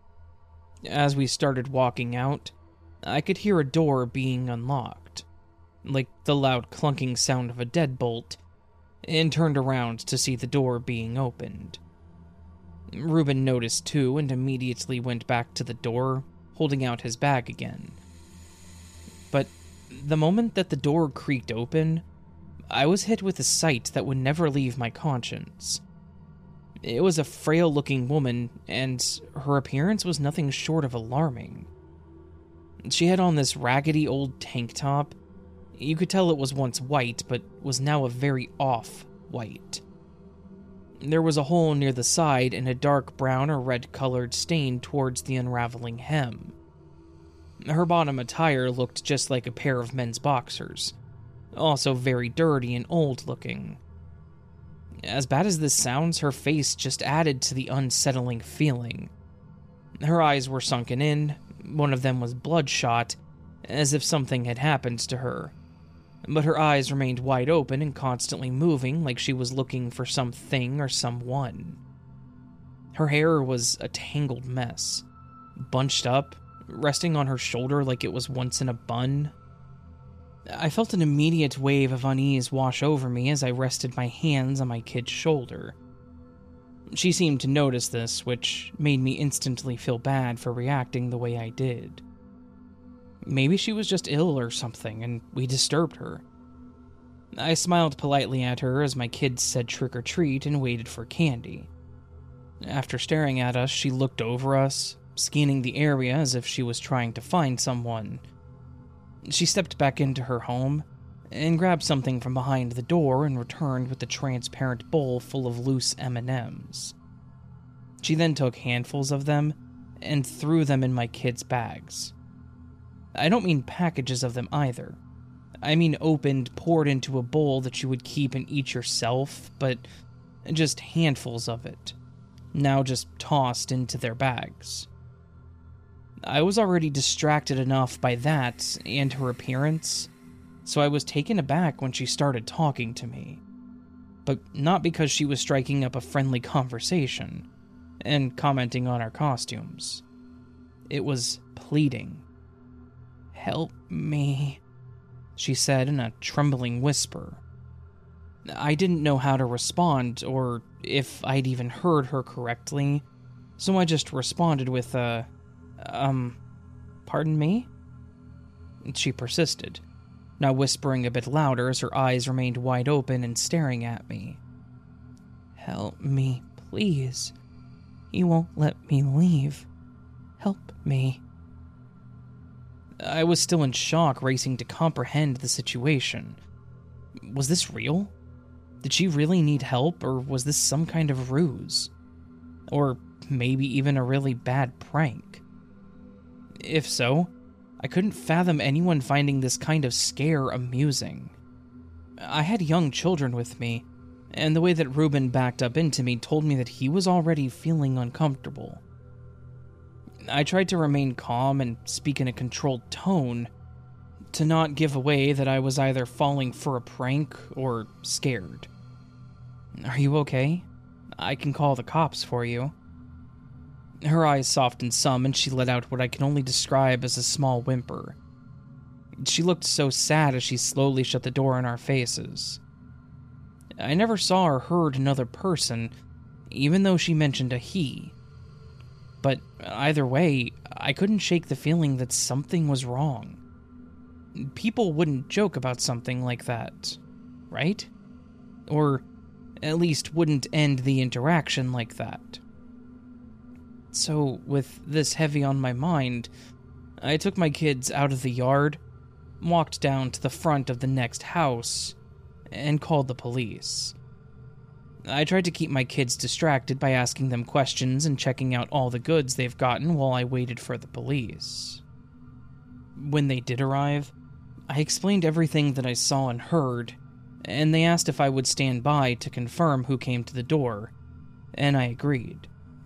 As we started walking out, I could hear a door being unlocked, like the loud clunking sound of a deadbolt, and turned around to see the door being opened. Reuben noticed too and immediately went back to the door, holding out his bag again. But the moment that the door creaked open, I was hit with a sight that would never leave my conscience. It was a frail-looking woman, and her appearance was nothing short of alarming. She had on this raggedy old tank top. You could tell it was once white, but was now a very off-white. There was a hole near the side and a dark brown or red-colored stain towards the unraveling hem. Her bottom attire looked just like a pair of men's boxers, also very dirty and old-looking. As bad as this sounds, her face just added to the unsettling feeling. Her eyes were sunken in, one of them was bloodshot, as if something had happened to her. But her eyes remained wide open and constantly moving like she was looking for something or someone. Her hair was a tangled mess, bunched up, resting on her shoulder like it was once in a bun. I felt an immediate wave of unease wash over me as I rested my hands on my kid's shoulder. She seemed to notice this, which made me instantly feel bad for reacting the way I did. Maybe she was just ill or something, and we disturbed her. I smiled politely at her as my kids said trick or treat and waited for candy. After staring at us, she looked over us, scanning the area as if she was trying to find someone. She stepped back into her home and grabbed something from behind the door and returned with a transparent bowl full of loose M and M's. She then took handfuls of them and threw them in my kids' bags. I don't mean packages of them either. I mean opened, poured into a bowl that you would keep and eat yourself, but just handfuls of it, now just tossed into their bags. I was already distracted enough by that and her appearance, so I was taken aback when she started talking to me. But not because she was striking up a friendly conversation and commenting on our costumes. It was pleading. "Help me," she said in a trembling whisper. I didn't know how to respond or if I'd even heard her correctly, so I just responded with a, um, pardon me? She persisted, now whispering a bit louder as her eyes remained wide open and staring at me. "Help me, please. He won't let me leave. Help me." I was still in shock, racing to comprehend the situation. Was this real? Did she really need help, or was this some kind of ruse? Or maybe even a really bad prank? If so, I couldn't fathom anyone finding this kind of scare amusing. I had young children with me, and the way that Ruben backed up into me told me that he was already feeling uncomfortable. I tried to remain calm and speak in a controlled tone, to not give away that I was either falling for a prank or scared. "Are you okay? I can call the cops for you." Her eyes softened some, and she let out what I can only describe as a small whimper. She looked so sad as she slowly shut the door in our faces. I never saw or heard another person, even though she mentioned a he. But either way, I couldn't shake the feeling that something was wrong. People wouldn't joke about something like that, right? Or at least wouldn't end the interaction like that. So, with this heavy on my mind, I took my kids out of the yard, walked down to the front of the next house, and called the police. I tried to keep my kids distracted by asking them questions and checking out all the goods they've gotten while I waited for the police. When they did arrive, I explained everything that I saw and heard, and they asked if I would stand by to confirm who came to the door, and I agreed.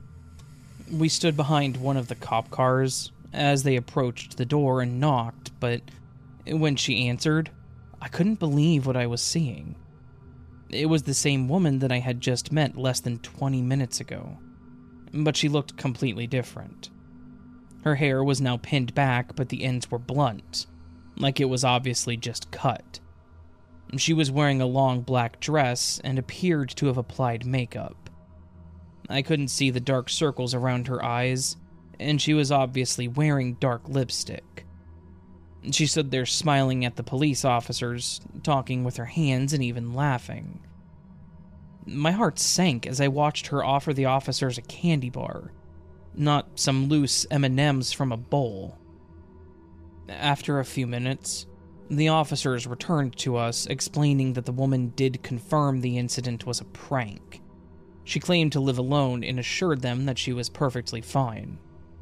We stood behind one of the cop cars as they approached the door and knocked, but when she answered, I couldn't believe what I was seeing. It was the same woman that I had just met less than twenty minutes ago, but she looked completely different. Her hair was now pinned back, but the ends were blunt, like it was obviously just cut. She was wearing a long black dress and appeared to have applied makeup. I couldn't see the dark circles around her eyes, and she was obviously wearing dark lipstick. She stood there smiling at the police officers, talking with her hands and even laughing. My heart sank as I watched her offer the officers a candy bar, not some loose M and M's from a bowl. After a few minutes, the officers returned to us, explaining that the woman did confirm the incident was a prank. She claimed to live alone and assured them that she was perfectly fine.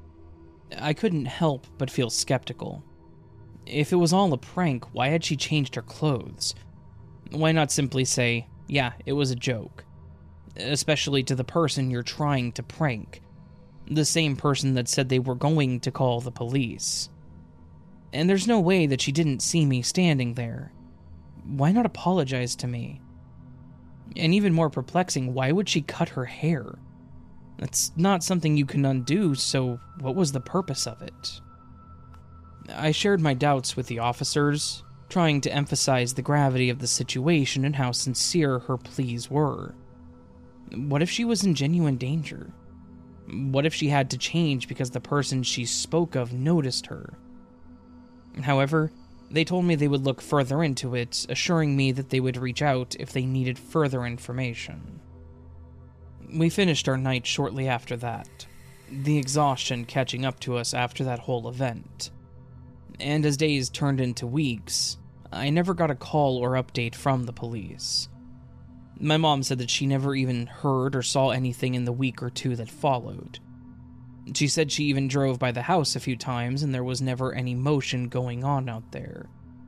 I couldn't help but feel skeptical. If it was all a prank, why had she changed her clothes? Why not simply say, yeah, it was a joke? Especially to the person you're trying to prank. The same person that said they were going to call the police. And there's no way that she didn't see me standing there. Why not apologize to me? And even more perplexing, why would she cut her hair? That's not something you can undo, so what was the purpose of it? I shared my doubts with the officers, trying to emphasize the gravity of the situation and how sincere her pleas were. What if she was in genuine danger? What if she had to change because the person she spoke of noticed her? However, they told me they would look further into it, assuring me that they would reach out if they needed further information. We finished our night shortly after that, the exhaustion catching up to us after that whole event. And as days turned into weeks, I never got a call or update from the police. My mom said that she never even heard or saw anything in the week or two that followed. She said she even drove by the house a few times and there was never any motion going on out there.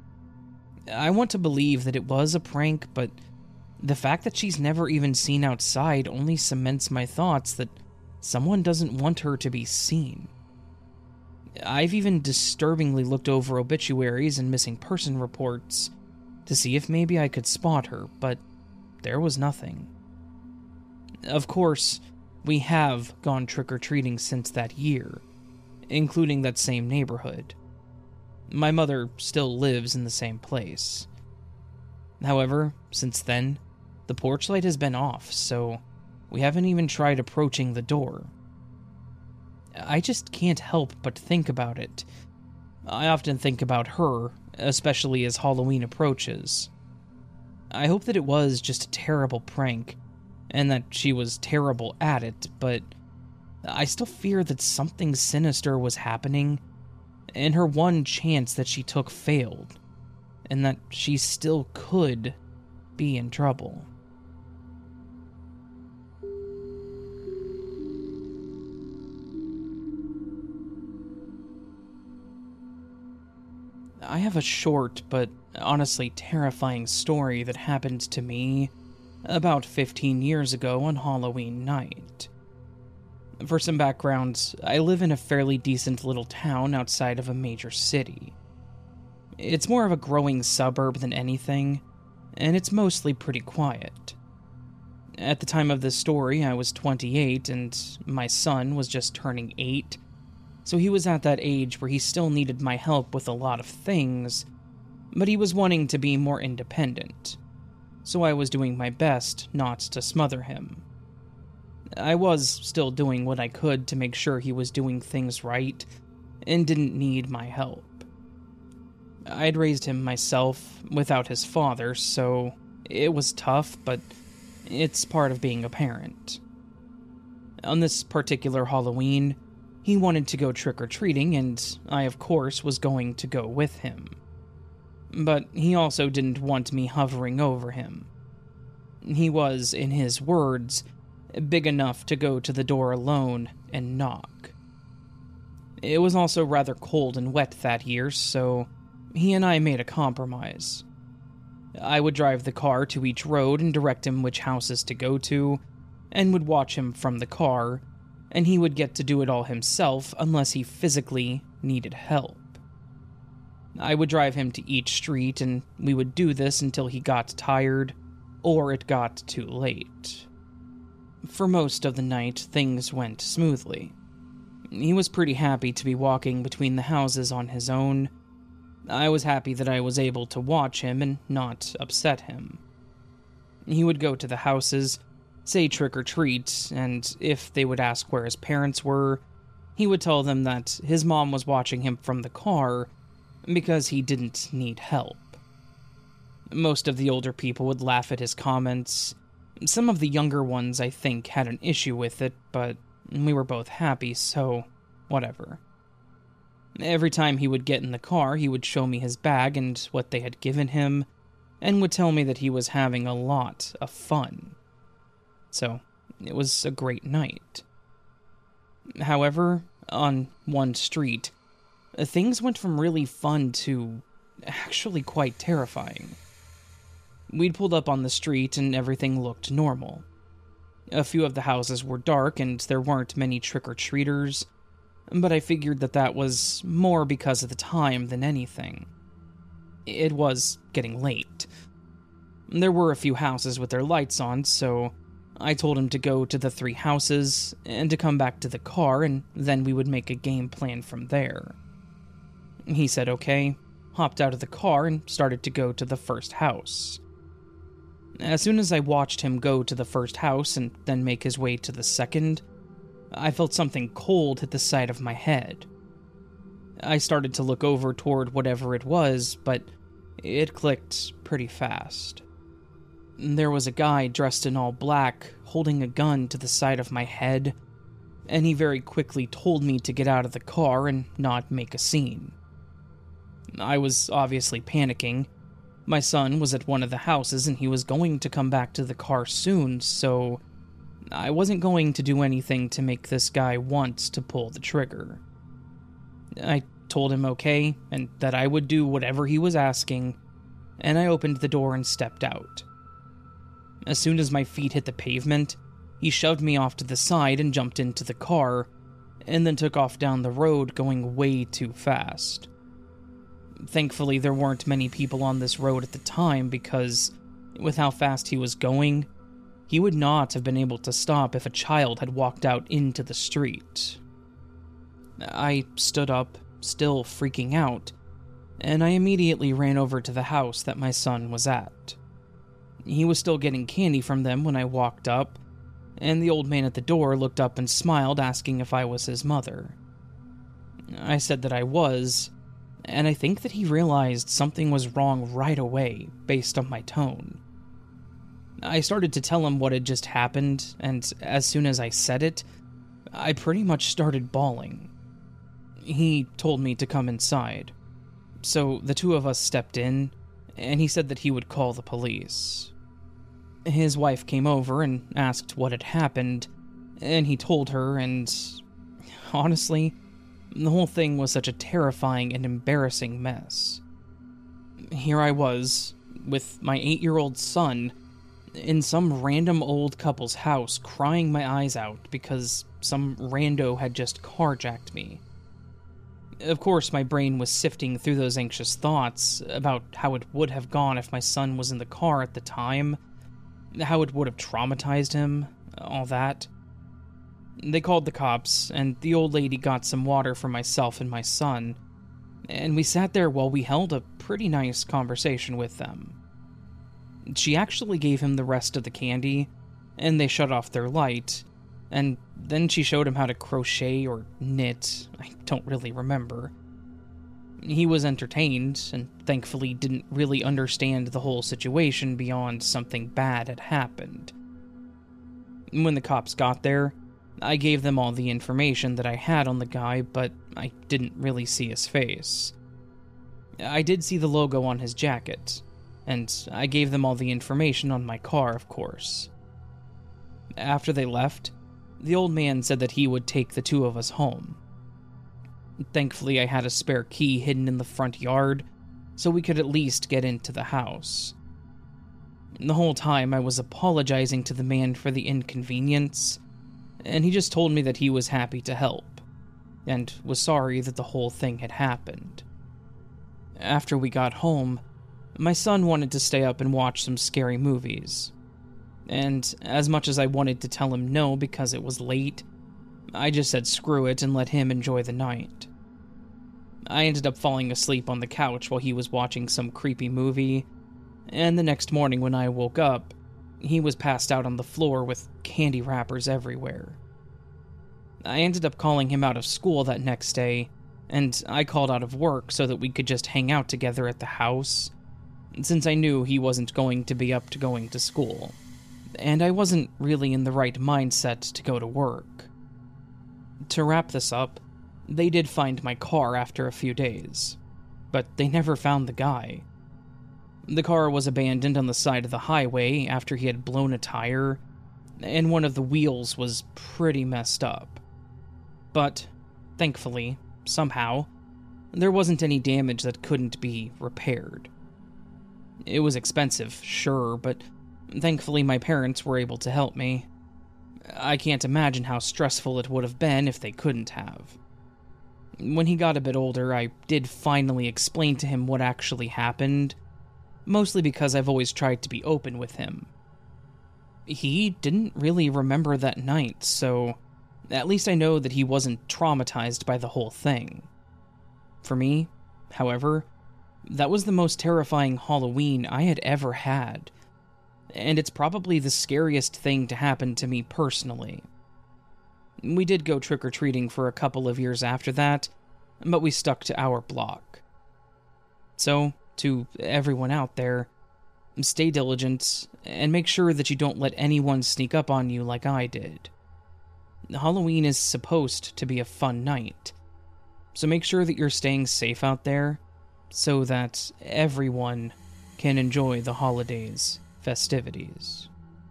I want to believe that it was a prank, but the fact that she's never even seen outside only cements my thoughts that someone doesn't want her to be seen. I've even disturbingly looked over obituaries and missing person reports to see if maybe I could spot her, but there was nothing. Of course, we have gone trick-or-treating since that year, including that same neighborhood. My mother still lives in the same place. However, since then, the porch light has been off, so we haven't even tried approaching the door. I just can't help but think about it. I often think about her, especially as Halloween approaches. I hope that it was just a terrible prank, and that she was terrible at it, but I still fear that something sinister was happening, and her one chance that she took failed, and that she still could be in trouble. I have a short but honestly terrifying story that happened to me about fifteen years ago on Halloween night. For some background, I live in a fairly decent little town outside of a major city. It's more of a growing suburb than anything, and it's mostly pretty quiet. At the time of this story, I was twenty-eight and my son was just turning eight, so he was at that age where he still needed my help with a lot of things, but he was wanting to be more independent, so I was doing my best not to smother him. I was still doing what I could to make sure he was doing things right, and didn't need my help. I'd raised him myself, without his father, so it was tough, but it's part of being a parent. On this particular Halloween, he wanted to go trick-or-treating, and I, of course, was going to go with him. But he also didn't want me hovering over him. He was, in his words, big enough to go to the door alone and knock. It was also rather cold and wet that year, so he and I made a compromise. I would drive the car to each road and direct him which houses to go to, and would watch him from the car, and he would get to do it all himself unless he physically needed help. I would drive him to each street, and we would do this until he got tired, or it got too late. For most of the night, things went smoothly. He was pretty happy to be walking between the houses on his own. I was happy that I was able to watch him and not upset him. He would go to the houses, say trick or treat, and if they would ask where his parents were, he would tell them that his mom was watching him from the car because he didn't need help. Most of the older people would laugh at his comments. Some of the younger ones, I think, had an issue with it, but we were both happy, so whatever. Every time he would get in the car, he would show me his bag and what they had given him, and would tell me that he was having a lot of fun. So, it was a great night. However, on one street, things went from really fun to actually quite terrifying. We'd pulled up on the street and everything looked normal. A few of the houses were dark and there weren't many trick-or-treaters, but I figured that that was more because of the time than anything. It was getting late. There were a few houses with their lights on, so I told him to go to the three houses and to come back to the car, and then we would make a game plan from there. He said okay, hopped out of the car, and started to go to the first house. As soon as I watched him go to the first house and then make his way to the second, I felt something cold hit the side of my head. I started to look over toward whatever it was, but it clicked pretty fast. There was a guy dressed in all black, holding a gun to the side of my head, and he very quickly told me to get out of the car and not make a scene. I was obviously panicking. My son was at one of the houses and he was going to come back to the car soon, so I wasn't going to do anything to make this guy want to pull the trigger. I told him okay, and that I would do whatever he was asking, and I opened the door and stepped out. As soon as my feet hit the pavement, he shoved me off to the side and jumped into the car, and then took off down the road going way too fast. Thankfully, there weren't many people on this road at the time because, with how fast he was going, he would not have been able to stop if a child had walked out into the street. I stood up, still freaking out, and I immediately ran over to the house that my son was at. He was still getting candy from them when I walked up, and the old man at the door looked up and smiled, asking if I was his mother. I said that I was, and I think that he realized something was wrong right away based on my tone. I started to tell him what had just happened, and as soon as I said it, I pretty much started bawling. He told me to come inside, so the two of us stepped in, and he said that he would call the police. His wife came over and asked what had happened, and he told her, and honestly, the whole thing was such a terrifying and embarrassing mess. Here I was, with my eight-year-old son, in some random old couple's house, crying my eyes out because some rando had just carjacked me. Of course, my brain was sifting through those anxious thoughts about how it would have gone if my son was in the car at the time, how it would have traumatized him, all that. They called the cops, and the old lady got some water for myself and my son, and we sat there while we held a pretty nice conversation with them. She actually gave him the rest of the candy, and they shut off their light, and then she showed him how to crochet or knit. I don't really remember. He was entertained, and thankfully didn't really understand the whole situation beyond something bad had happened. When the cops got there, I gave them all the information that I had on the guy, but I didn't really see his face. I did see the logo on his jacket, and I gave them all the information on my car, of course. After they left, the old man said that he would take the two of us home. Thankfully, I had a spare key hidden in the front yard, so we could at least get into the house. The whole time, I was apologizing to the man for the inconvenience, and he just told me that he was happy to help, and was sorry that the whole thing had happened. After we got home, my son wanted to stay up and watch some scary movies, and as much as I wanted to tell him no because it was late, I just said screw it and let him enjoy the night. I ended up falling asleep on the couch while he was watching some creepy movie, and the next morning when I woke up, he was passed out on the floor with candy wrappers everywhere. I ended up calling him out of school that next day, and I called out of work so that we could just hang out together at the house, since I knew he wasn't going to be up to going to school, and I wasn't really in the right mindset to go to work. To wrap this up, they did find my car after a few days, but they never found the guy. The car was abandoned on the side of the highway after he had blown a tire, and one of the wheels was pretty messed up. But, thankfully, somehow, there wasn't any damage that couldn't be repaired. It was expensive, sure, but thankfully my parents were able to help me. I can't imagine how stressful it would have been if they couldn't have. When he got a bit older, I did finally explain to him what actually happened, mostly because I've always tried to be open with him. He didn't really remember that night, so at least I know that he wasn't traumatized by the whole thing. For me, however, that was the most terrifying Halloween I had ever had, and it's probably the scariest thing to happen to me personally. We did go trick-or-treating for a couple of years after that, but we stuck to our block. So, to everyone out there, stay diligent, and make sure that you don't let anyone sneak up on you like I did. Halloween is supposed to be a fun night, so make sure that you're staying safe out there, so that everyone can enjoy the holidays' festivities.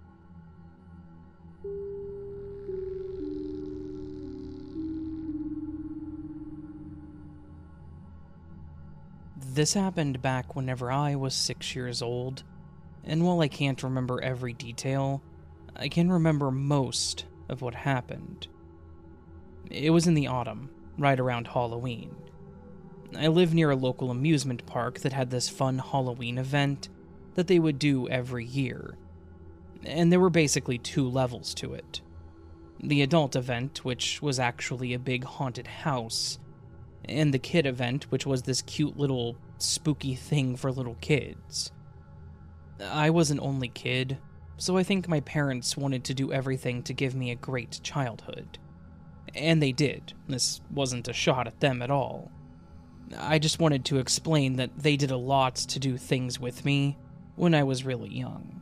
This happened back whenever I was six years old, and while I can't remember every detail, I can remember most of what happened. It was in the autumn, right around Halloween. I live near a local amusement park that had this fun Halloween event that they would do every year, and there were basically two levels to it. The adult event, which was actually a big haunted house, and the kid event, which was this cute little spooky thing for little kids. I was an only kid, so I think my parents wanted to do everything to give me a great childhood. And they did. This wasn't a shot at them at all. I just wanted to explain that they did a lot to do things with me when I was really young.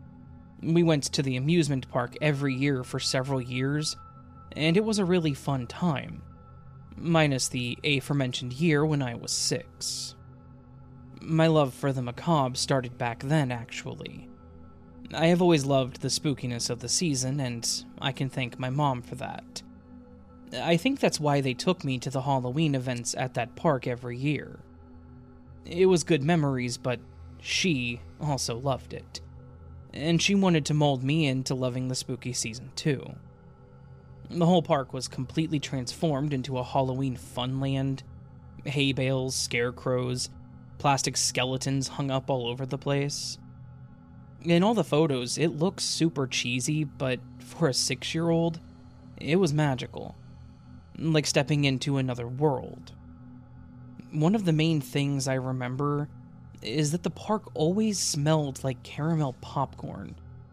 We went to the amusement park every year for several years, and it was a really fun time, minus the aforementioned year when I was six. My love for the macabre started back then, actually. I have always loved the spookiness of the season, and I can thank my mom for that. I think that's why they took me to the Halloween events at that park every year. It was good memories, but she also loved it. And she wanted to mold me into loving the spooky season too. The whole park was completely transformed into a Halloween funland. Hay bales, scarecrows, plastic skeletons hung up all over the place. In all the photos, it looks super cheesy, but for a six-year-old, it was magical. Like stepping into another world. One of the main things I remember is that the park always smelled like caramel popcorn.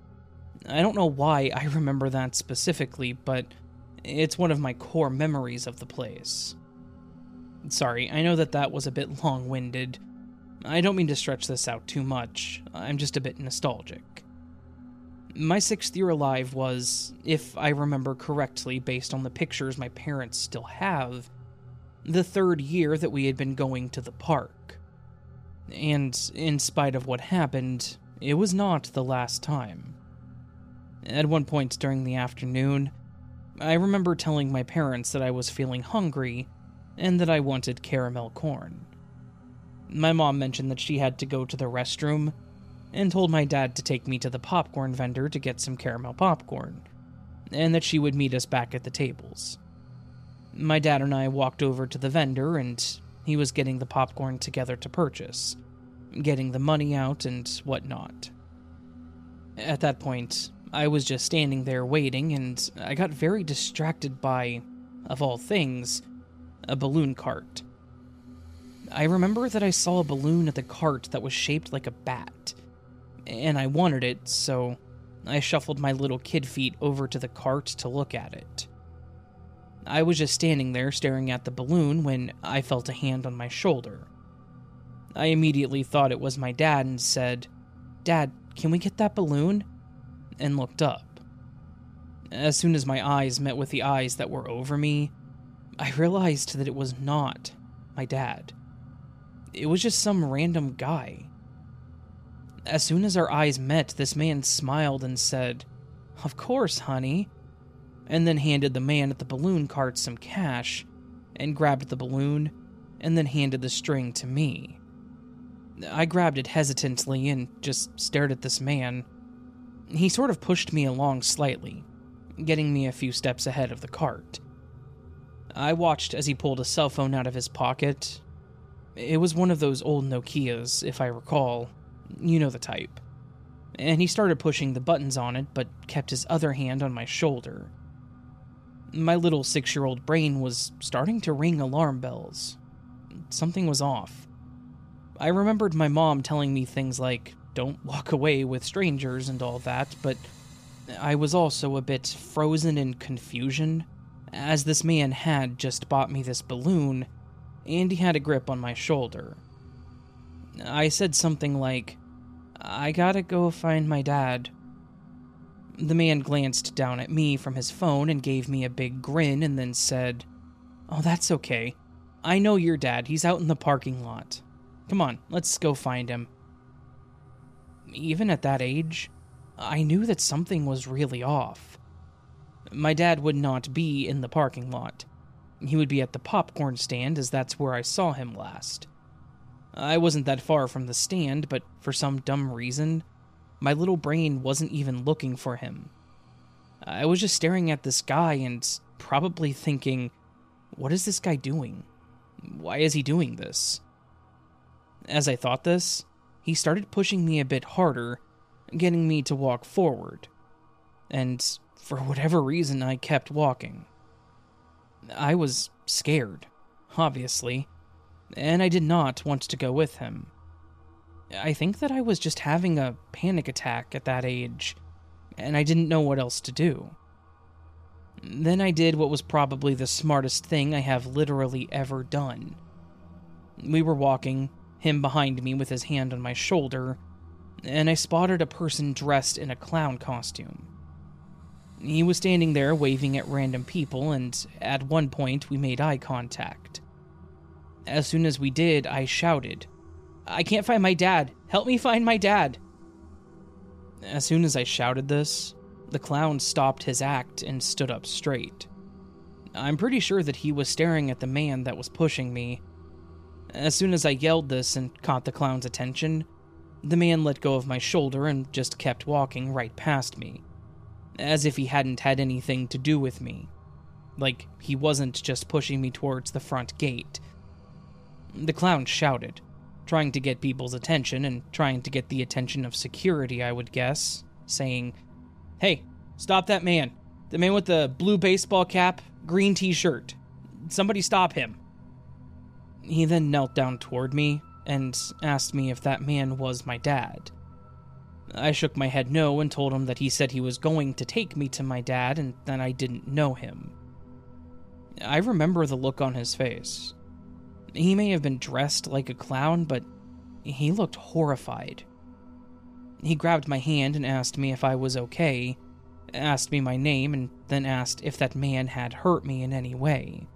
I don't know why I remember that specifically, but it's one of my core memories of the place. Sorry, I know that that was a bit long-winded. I don't mean to stretch this out too much, I'm just a bit nostalgic. My sixth year alive was, if I remember correctly based on the pictures my parents still have, the third year that we had been going to the park. And in spite of what happened, it was not the last time. At one point during the afternoon, I remember telling my parents that I was feeling hungry and that I wanted caramel corn. My mom mentioned that she had to go to the restroom and told my dad to take me to the popcorn vendor to get some caramel popcorn, and that she would meet us back at the tables. My dad and I walked over to the vendor, and he was getting the popcorn together to purchase, getting the money out and whatnot. At that point, I was just standing there waiting, and I got very distracted by, of all things, a balloon cart. I remember that I saw a balloon at the cart that was shaped like a bat, and I wanted it, so I shuffled my little kid feet over to the cart to look at it. I was just standing there staring at the balloon when I felt a hand on my shoulder. I immediately thought it was my dad and said, "Dad, can we get that balloon?" and looked up. As soon as my eyes met with the eyes that were over me, I realized that it was not my dad. It was just some random guy. As soon as our eyes met, this man smiled and said, "Of course, honey," and then handed the man at the balloon cart some cash, and grabbed the balloon, and then handed the string to me. I grabbed it hesitantly and just stared at this man. He sort of pushed me along slightly, getting me a few steps ahead of the cart. I watched as he pulled a cell phone out of his pocket. It was one of those old Nokias, if I recall. You know the type. And he started pushing the buttons on it, but kept his other hand on my shoulder. My little six-year-old brain was starting to ring alarm bells. Something was off. I remembered my mom telling me things like, don't walk away with strangers and all that, but I was also a bit frozen in confusion, as this man had just bought me this balloon, and he had a grip on my shoulder. I said something like, "I gotta go find my dad." The man glanced down at me from his phone and gave me a big grin and then said, "Oh, that's okay. I know your dad. He's out in the parking lot. Come on, let's go find him." Even at that age, I knew that something was really off. My dad would not be in the parking lot. He would be at the popcorn stand, as that's where I saw him last. I wasn't that far from the stand, but for some dumb reason, my little brain wasn't even looking for him. I was just staring at this guy and probably thinking, what is this guy doing? Why is he doing this? As I thought this, he started pushing me a bit harder, getting me to walk forward. And for whatever reason, I kept walking. I was scared, obviously, and I did not want to go with him. I think that I was just having a panic attack at that age, and I didn't know what else to do. Then I did what was probably the smartest thing I have literally ever done. We were walking, him behind me with his hand on my shoulder, and I spotted a person dressed in a clown costume. He was standing there waving at random people, and at one point we made eye contact. As soon as we did, I shouted, "I can't find my dad! Help me find my dad!" As soon as I shouted this, the clown stopped his act and stood up straight. I'm pretty sure that he was staring at the man that was pushing me. As soon as I yelled this and caught the clown's attention, the man let go of my shoulder and just kept walking right past me, as if he hadn't had anything to do with me. Like, he wasn't just pushing me towards the front gate. The clown shouted, trying to get people's attention and trying to get the attention of security, I would guess, saying, "Hey, stop that man. The man with the blue baseball cap, green t-shirt. Somebody stop him." He then knelt down toward me and asked me if that man was my dad. I shook my head no and told him that he said he was going to take me to my dad and that I didn't know him. I remember the look on his face. He may have been dressed like a clown, but he looked horrified. He grabbed my hand and asked me if I was okay, asked me my name, and then asked if that man had hurt me in any way.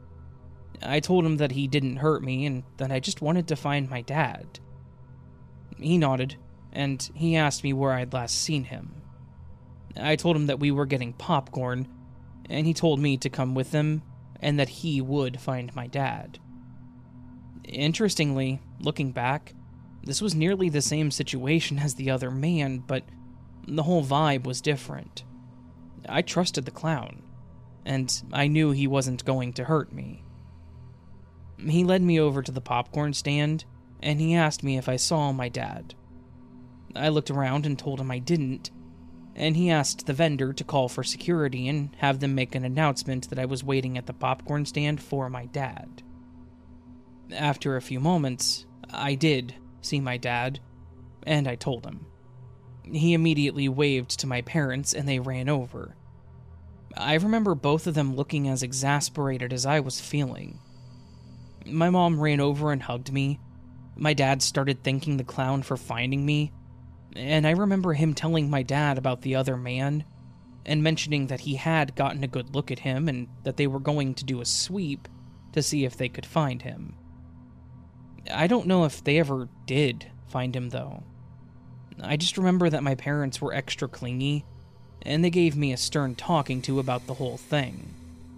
I told him that he didn't hurt me and that I just wanted to find my dad. He nodded, and he asked me where I'd last seen him. I told him that we were getting popcorn, and he told me to come with him, and that he would find my dad. Interestingly, looking back, this was nearly the same situation as the other man, but the whole vibe was different. I trusted the clown, and I knew he wasn't going to hurt me. He led me over to the popcorn stand, and he asked me if I saw my dad. I looked around and told him I didn't, and he asked the vendor to call for security and have them make an announcement that I was waiting at the popcorn stand for my dad. After a few moments, I did see my dad, and I told him. He immediately waved to my parents, and they ran over. I remember both of them looking as exasperated as I was feeling. My mom ran over and hugged me. My dad started thanking the clown for finding me, and I remember him telling my dad about the other man, and mentioning that he had gotten a good look at him and that they were going to do a sweep to see if they could find him. I don't know if they ever did find him, though. I just remember that my parents were extra clingy, and they gave me a stern talking to about the whole thing.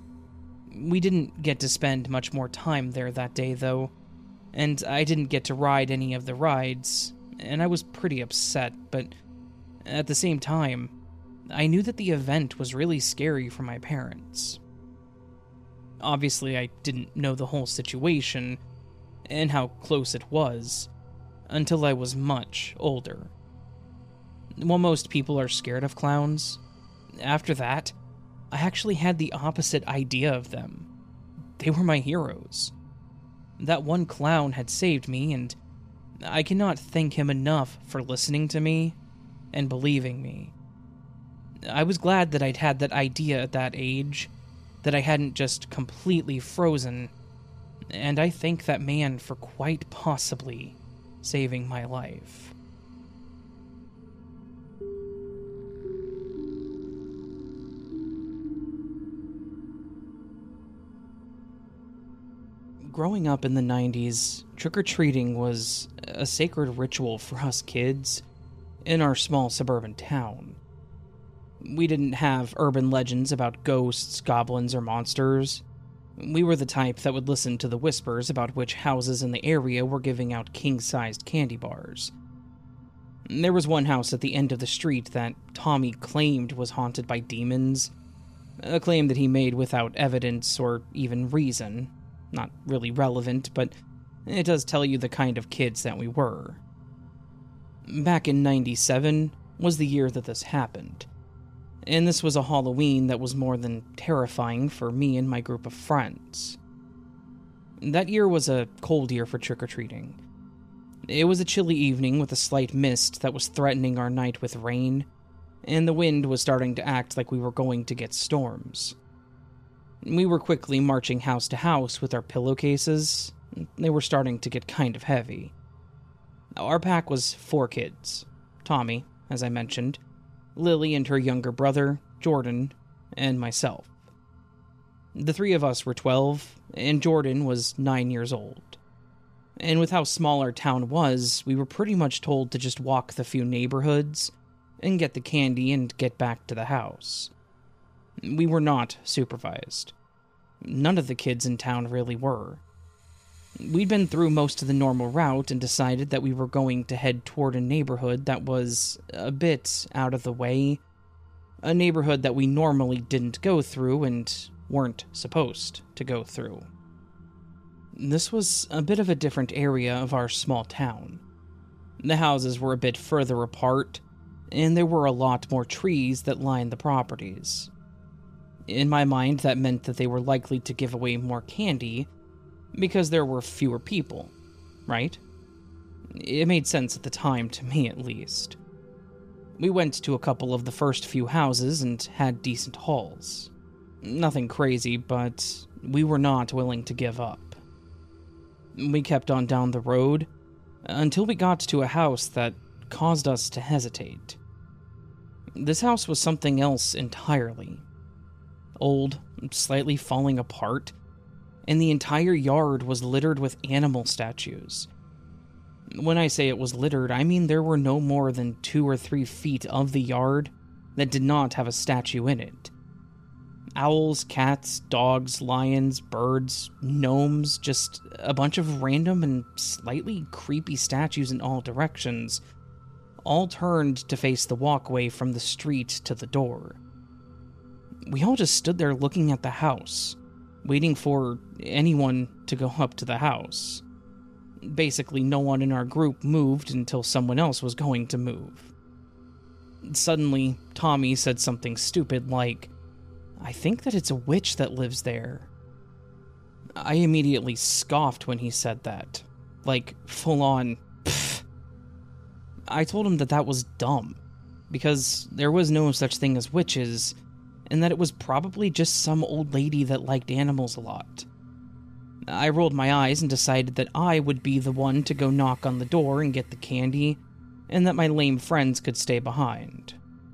We didn't get to spend much more time there that day, though, and I didn't get to ride any of the rides, and I was pretty upset, but at the same time, I knew that the event was really scary for my parents. Obviously, I didn't know the whole situation, and how close it was, until I was much older. While most people are scared of clowns, after that, I actually had the opposite idea of them. They were my heroes. That one clown had saved me, and I cannot thank him enough for listening to me and believing me. I was glad that I'd had that idea at that age, that I hadn't just completely frozen, and I thank that man for quite possibly saving my life. Growing up in the nineties, trick-or-treating was a sacred ritual for us kids in our small suburban town. We didn't have urban legends about ghosts, goblins, or monsters. We were the type that would listen to the whispers about which houses in the area were giving out king-sized candy bars. There was one house at the end of the street that Tommy claimed was haunted by demons, a claim that he made without evidence or even reason. Not really relevant, but it does tell you the kind of kids that we were. Back in ninety-seven was the year that this happened, and this was a Halloween that was more than terrifying for me and my group of friends. That year was a cold year for trick-or-treating. It was a chilly evening with a slight mist that was threatening our night with rain, and the wind was starting to act like we were going to get storms. We were quickly marching house to house with our pillowcases, They were starting to get kind of heavy. Our pack was four kids. Tommy, as I mentioned, Lily and her younger brother, Jordan, and myself. The three of us were twelve, and Jordan was nine years old. And with how small our town was, we were pretty much told to just walk the few neighborhoods and get the candy and get back to the house. We were not supervised. None of the kids in town really were. We'd been through most of the normal route and decided that we were going to head toward a neighborhood that was a bit out of the way. A neighborhood that we normally didn't go through and weren't supposed to go through. This was a bit of a different area of our small town. The houses were a bit further apart, and there were a lot more trees that lined the properties. In my mind, that meant that they were likely to give away more candy because there were fewer people, right? It made sense at the time, to me at least. We went to a couple of the first few houses and had decent hauls. Nothing crazy, but we were not willing to give up. We kept on down the road until we got to a house that caused us to hesitate. This house was something else entirely. Old, slightly falling apart, and the entire yard was littered with animal statues. When I say it was littered, I mean there were no more than two or three feet of the yard that did not have a statue in it. Owls, cats, dogs, lions, birds, gnomes, just a bunch of random and slightly creepy statues in all directions, all turned to face the walkway from the street to the door. We all just stood there looking at the house, waiting for anyone to go up to the house. Basically, no one in our group moved until someone else was going to move. Suddenly, Tommy said something stupid like, "I think that it's a witch that lives there." I immediately scoffed when he said that. Like, full on, pfft. I told him that that was dumb, because there was no such thing as witches, and that it was probably just some old lady that liked animals a lot. I rolled my eyes and decided that I would be the one to go knock on the door and get the candy, and that my lame friends could stay behind.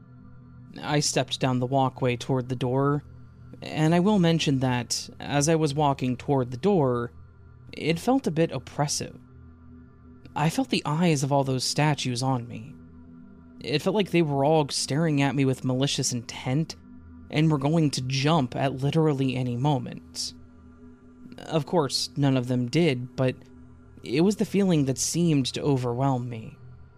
I stepped down the walkway toward the door, and I will mention that, as I was walking toward the door, it felt a bit oppressive. I felt the eyes of all those statues on me. It felt like they were all staring at me with malicious intent, and were going to jump at literally any moment. Of course, none of them did, but it was the feeling that seemed to overwhelm me.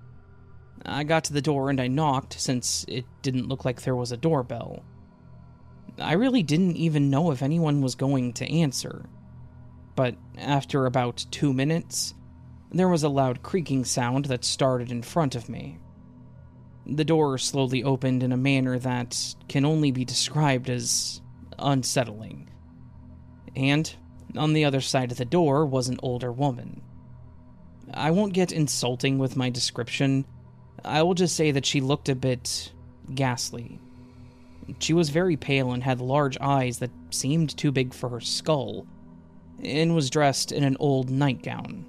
I got to the door and I knocked, since it didn't look like there was a doorbell. I really didn't even know if anyone was going to answer. But after about two minutes, there was a loud creaking sound that started in front of me. The door slowly opened in a manner that can only be described as unsettling. And on the other side of the door was an older woman. I won't get insulting with my description. I will just say that she looked a bit ghastly. She was very pale and had large eyes that seemed too big for her skull, and was dressed in an old nightgown.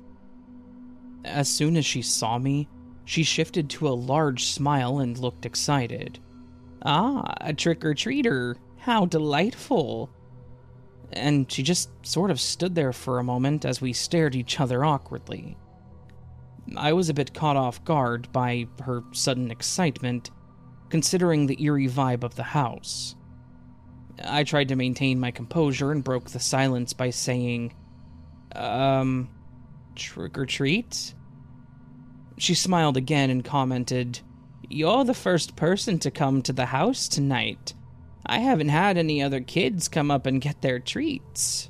As soon as she saw me, she shifted to a large smile and looked excited. "Ah, a trick-or-treater! How delightful!" And she just sort of stood there for a moment as we stared at each other awkwardly. I was a bit caught off guard by her sudden excitement, considering the eerie vibe of the house. I tried to maintain my composure and broke the silence by saying, Um, trick-or-treat? She smiled again and commented, "You're the first person to come to the house tonight. I haven't had any other kids come up and get their treats."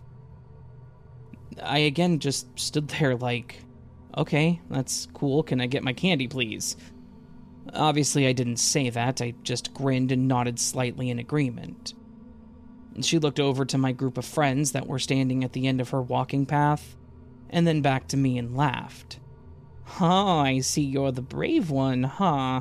I again just stood there like, "Okay, that's cool. Can I get my candy, please?" Obviously, I didn't say that. I just grinned and nodded slightly in agreement. She looked over to my group of friends that were standing at the end of her walking path, and then back to me and laughed. "Huh, I see you're the brave one, huh?"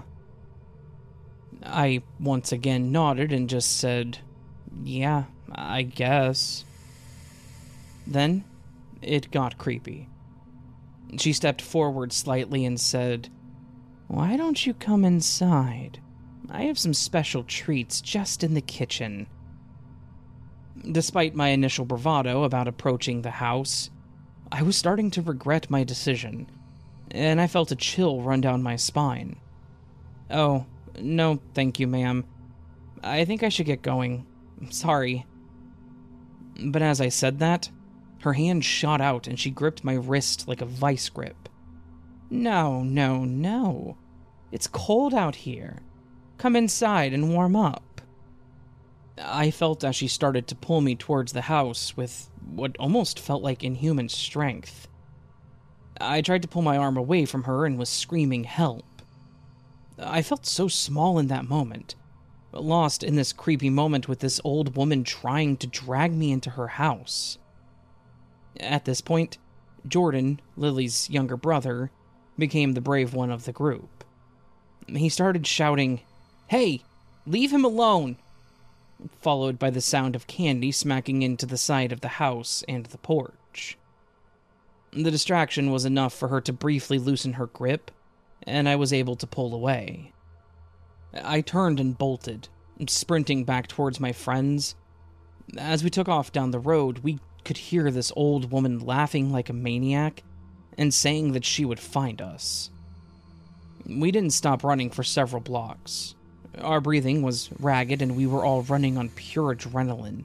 I once again nodded and just said, "Yeah, I guess." Then, It got creepy. She stepped forward slightly and said, "Why don't you come inside? I have some special treats just in the kitchen." Despite my initial bravado about approaching the house, I was starting to regret my decision, and I felt a chill run down my spine. "Oh, no, thank you, ma'am. I think I should get going. Sorry." But as I said that, her hand shot out and she gripped my wrist like a vice grip. "No, no, no. It's cold out here. Come inside and warm up." I felt as she started to pull me towards the house with what almost felt like inhuman strength. I tried to pull my arm away from her and was screaming help. I felt so small in that moment, lost in this creepy moment with this old woman trying to drag me into her house. At this point, Jordan, Lily's younger brother, became the brave one of the group. He started shouting, "Hey, leave him alone!" followed by the sound of candy smacking into the side of the house and the porch. The distraction was enough for her to briefly loosen her grip, and I was able to pull away. I turned and bolted, sprinting back towards my friends. As we took off down the road, we could hear this old woman laughing like a maniac and saying that she would find us. We didn't stop running for several blocks. Our breathing was ragged and we were all running on pure adrenaline.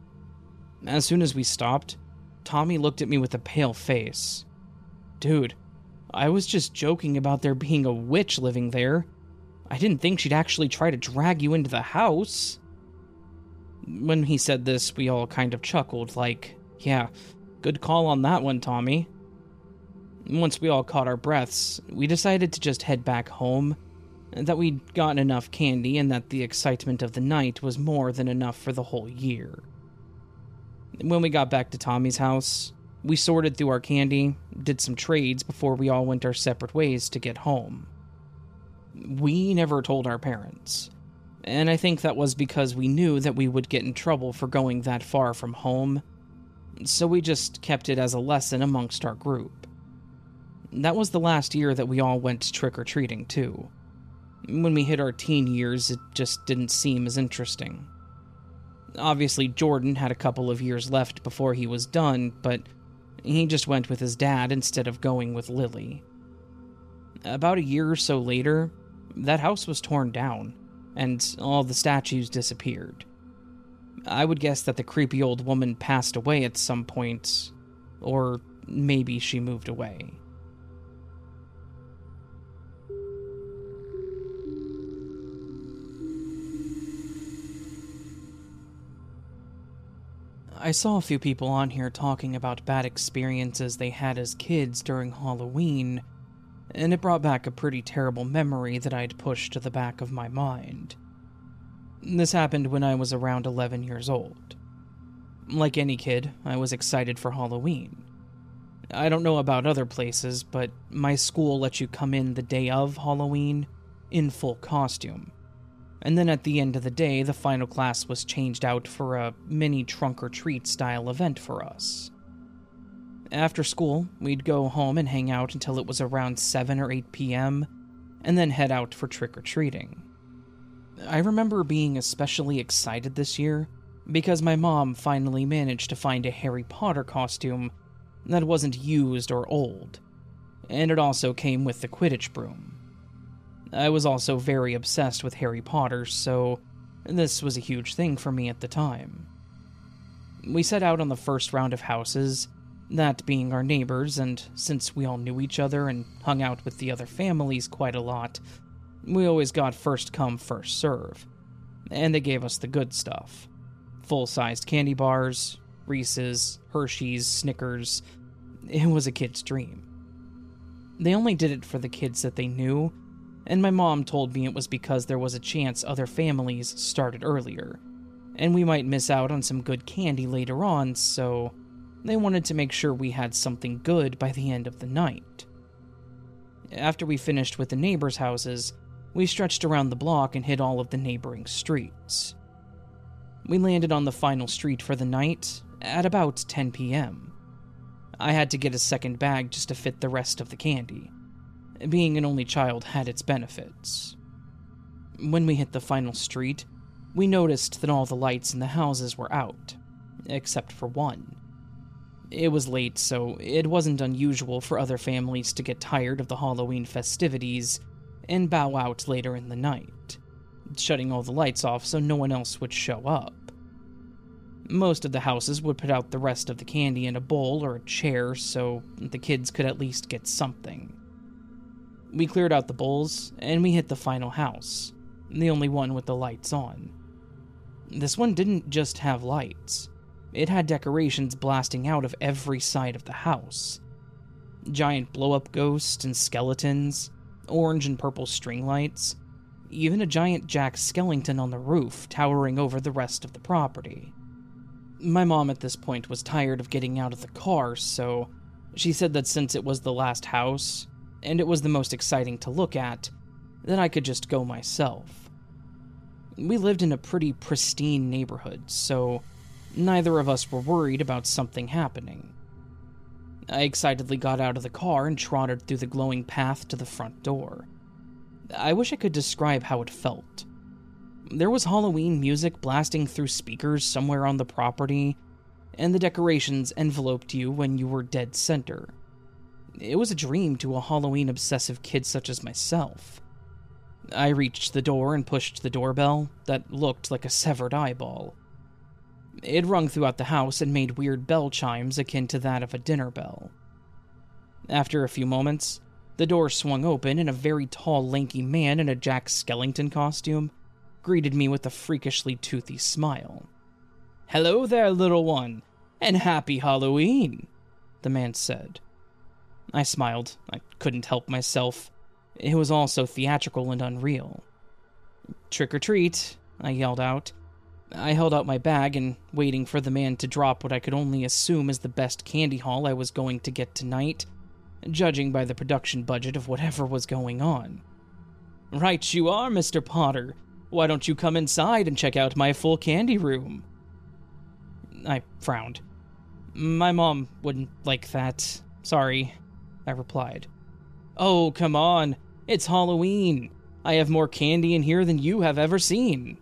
As soon as we stopped, Tommy looked at me with a pale face. "Dude, I was just joking about there being a witch living there. I didn't think she'd actually try to drag you into the house." When he said this, we all kind of chuckled like, "Yeah, good call on that one, Tommy." Once we all caught our breaths, we decided to just head back home, that we'd gotten enough candy and that the excitement of the night was more than enough for the whole year. When we got back to Tommy's house, we sorted through our candy, did some trades before we all went our separate ways to get home. We never told our parents, and I think that was because we knew that we would get in trouble for going that far from home, so we just kept it as a lesson amongst our group. That was the last year that we all went trick-or-treating, too. When we hit our teen years, it just didn't seem as interesting. Obviously, Jordan had a couple of years left before he was done, but he just went with his dad instead of going with Lily. About a year or so later, that house was torn down, and all the statues disappeared. I would guess that the creepy old woman passed away at some point, or maybe she moved away. I saw a few people on here talking about bad experiences they had as kids during Halloween, and it brought back a pretty terrible memory that I'd pushed to the back of my mind. This happened when I was around eleven years old. Like any kid, I was excited for Halloween. I don't know about other places, but my school let you come in the day of Halloween in full costume. And then at the end of the day, the final class was changed out for a mini trunk-or-treat style event for us. After school, we'd go home and hang out until it was around seven or eight p.m., and then head out for trick-or-treating. I remember being especially excited this year because my mom finally managed to find a Harry Potter costume that wasn't used or old, and it also came with the Quidditch broom. I was also very obsessed with Harry Potter, so this was a huge thing for me at the time. We set out on the first round of houses, that being our neighbors, and since we all knew each other and hung out with the other families quite a lot, we always got first come, first serve, and they gave us the good stuff. Full-sized candy bars, Reese's, Hershey's, Snickers. It was a kid's dream. They only did it for the kids that they knew, and my mom told me it was because there was a chance other families started earlier, and we might miss out on some good candy later on, so they wanted to make sure we had something good by the end of the night. After we finished with the neighbors' houses, we stretched around the block and hit all of the neighboring streets. We landed on the final street for the night at about ten p.m. I had to get a second bag just to fit the rest of the candy. Being an only child had its benefits. When we hit the final street, we noticed that all the lights in the houses were out, except for one. It was late, so it wasn't unusual for other families to get tired of the Halloween festivities and bow out later in the night, shutting all the lights off so no one else would show up. Most of the houses would put out the rest of the candy in a bowl or a chair so the kids could at least get something. We cleared out the bowls, and we hit the final house, the only one with the lights on. This one didn't just have lights. It had decorations blasting out of every side of the house. Giant blow-up ghosts and skeletons, orange and purple string lights, even a giant Jack Skellington on the roof towering over the rest of the property. My mom at this point was tired of getting out of the car, so she said that since it was the last house, and it was the most exciting to look at, that I could just go myself. We lived in a pretty pristine neighborhood, so neither of us were worried about something happening. I excitedly got out of the car and trotted through the glowing path to the front door. I wish I could describe how it felt. There was Halloween music blasting through speakers somewhere on the property, and the decorations enveloped you when you were dead center. It was a dream to a Halloween-obsessive kid such as myself. I reached the door and pushed the doorbell that looked like a severed eyeball. It rung throughout the house and made weird bell chimes akin to that of a dinner bell. After a few moments, the door swung open and a very tall, lanky man in a Jack Skellington costume greeted me with a freakishly toothy smile. "Hello there, little one, and happy Halloween," the man said. I smiled. I couldn't help myself. It was all so theatrical and unreal. "Trick or treat," I yelled out. I held out my bag and, waiting for the man to drop what I could only assume is the best candy haul I was going to get tonight, judging by the production budget of whatever was going on. "Right you are, Mister Potter. Why don't you come inside and check out my full candy room?" I frowned. "My mom wouldn't like that. Sorry," I replied. "Oh, come on. It's Halloween. I have more candy in here than you have ever seen."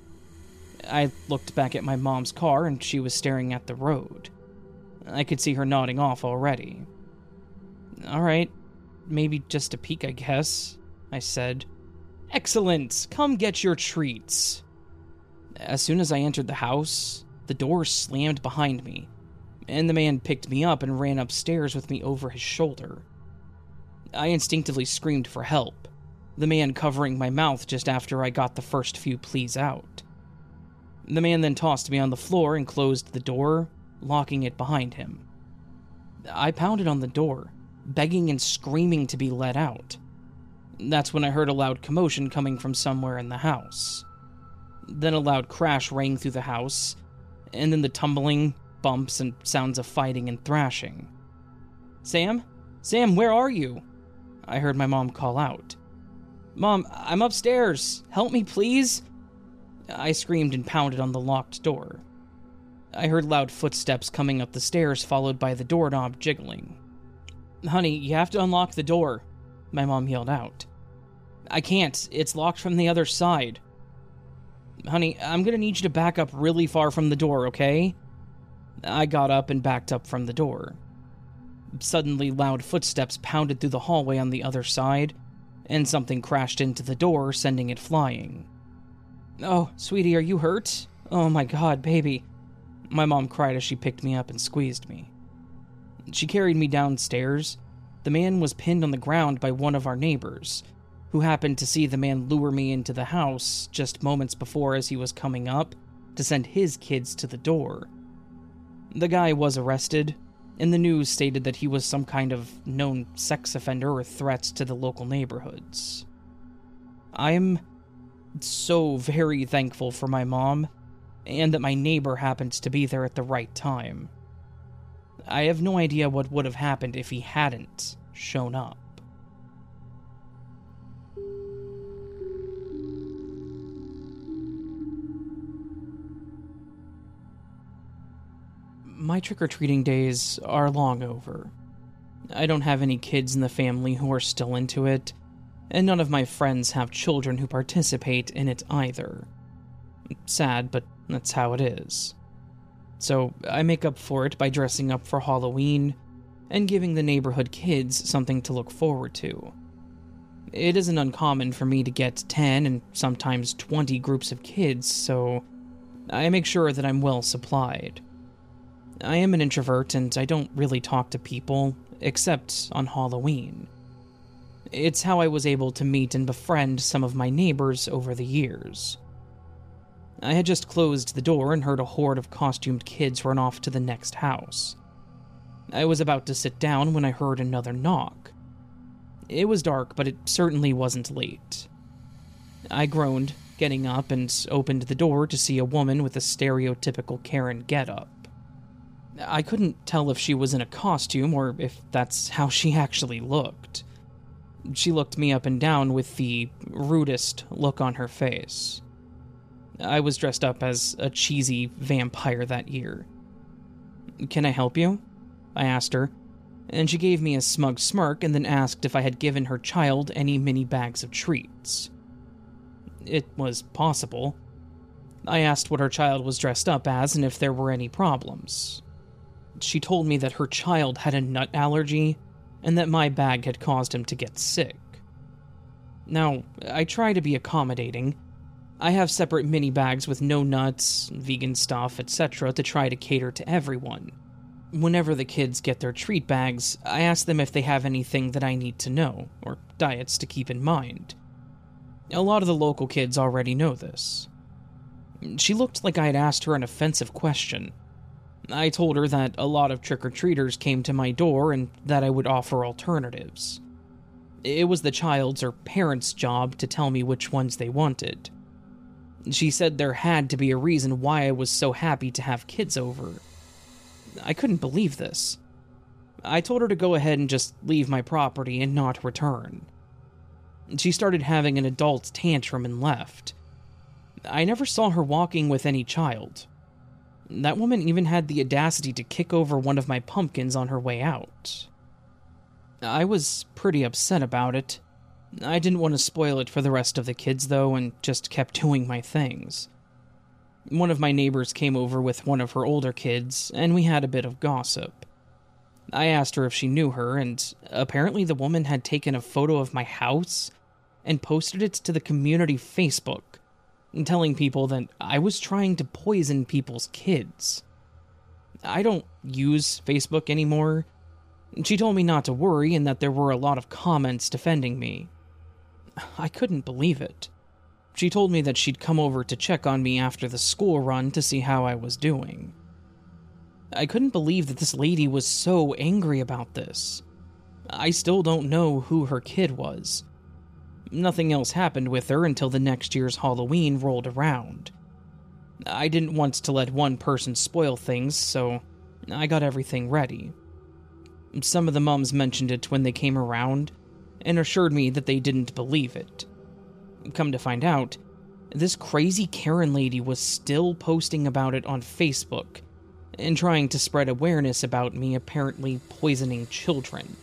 I looked back at my mom's car and she was staring at the road. I could see her nodding off already. "All right, maybe just a peek, I guess," I said. "Excellent! Come get your treats." As soon as I entered the house, the door slammed behind me, and the man picked me up and ran upstairs with me over his shoulder. I instinctively screamed for help, the man covering my mouth just after I got the first few pleas out. The man then tossed me on the floor and closed the door, locking it behind him. I pounded on the door, begging and screaming to be let out. That's when I heard a loud commotion coming from somewhere in the house. Then a loud crash rang through the house, and then the tumbling, bumps, and sounds of fighting and thrashing. "Sam? Sam, where are you?" I heard my mom call out. "Mom, I'm upstairs. Help me, please." I screamed and pounded on the locked door. I heard loud footsteps coming up the stairs, followed by the doorknob jiggling. "Honey, you have to unlock the door," my mom yelled out. "I can't. It's locked from the other side." "Honey, I'm gonna need you to back up really far from the door, okay?" I got up and backed up from the door. Suddenly, loud footsteps pounded through the hallway on the other side, and something crashed into the door, sending it flying. "Oh, sweetie, are you hurt? Oh my god, baby," my mom cried as she picked me up and squeezed me. She carried me downstairs. The man was pinned on the ground by one of our neighbors, who happened to see the man lure me into the house just moments before as he was coming up to send his kids to the door. The guy was arrested, and the news stated that he was some kind of known sex offender or threat to the local neighborhoods. I'm so very thankful for my mom, and that my neighbor happened to be there at the right time. I have no idea what would have happened if he hadn't shown up. My trick-or-treating days are long over. I don't have any kids in the family who are still into it, and none of my friends have children who participate in it either. Sad, but that's how it is. So I make up for it by dressing up for Halloween and giving the neighborhood kids something to look forward to. It isn't uncommon for me to get ten and sometimes twenty groups of kids, so I make sure that I'm well supplied. I am an introvert and I don't really talk to people, except on Halloween. It's how I was able to meet and befriend some of my neighbors over the years. I had just closed the door and heard a horde of costumed kids run off to the next house. I was about to sit down when I heard another knock. It was dark, but it certainly wasn't late. I groaned, getting up, and opened the door to see a woman with a stereotypical Karen getup. I couldn't tell if she was in a costume or if that's how she actually looked. She looked me up and down with the rudest look on her face. I was dressed up as a cheesy vampire that year. "Can I help you?" I asked her, and she gave me a smug smirk and then asked if I had given her child any mini bags of treats. It was possible. I asked what her child was dressed up as and if there were any problems. She told me that her child had a nut allergy and that my bag had caused him to get sick. Now, I try to be accommodating. I have separate mini bags with no nuts, vegan stuff, et cetera to try to cater to everyone. Whenever the kids get their treat bags, I ask them if they have anything that I need to know, or diets to keep in mind. A lot of the local kids already know this. She looked like I had asked her an offensive question. I told her that a lot of trick-or-treaters came to my door and that I would offer alternatives. It was the child's or parents' job to tell me which ones they wanted. She said there had to be a reason why I was so happy to have kids over. I couldn't believe this. I told her to go ahead and just leave my property and not return. She started having an adult tantrum and left. I never saw her walking with any child. That woman even had the audacity to kick over one of my pumpkins on her way out. I was pretty upset about it. I didn't want to spoil it for the rest of the kids, though, and just kept doing my things. One of my neighbors came over with one of her older kids, and we had a bit of gossip. I asked her if she knew her, and apparently the woman had taken a photo of my house and posted it to the community Facebook, telling people that I was trying to poison people's kids. I don't use Facebook anymore. She told me not to worry and that there were a lot of comments defending me. I couldn't believe it. She told me that she'd come over to check on me after the school run to see how I was doing. I couldn't believe that this lady was so angry about this. I still don't know who her kid was. Nothing else happened with her until the next year's Halloween rolled around. I didn't want to let one person spoil things, so I got everything ready. Some of the mums mentioned it when they came around, and assured me that they didn't believe it. Come to find out, this crazy Karen lady was still posting about it on Facebook, and trying to spread awareness about me apparently poisoning children.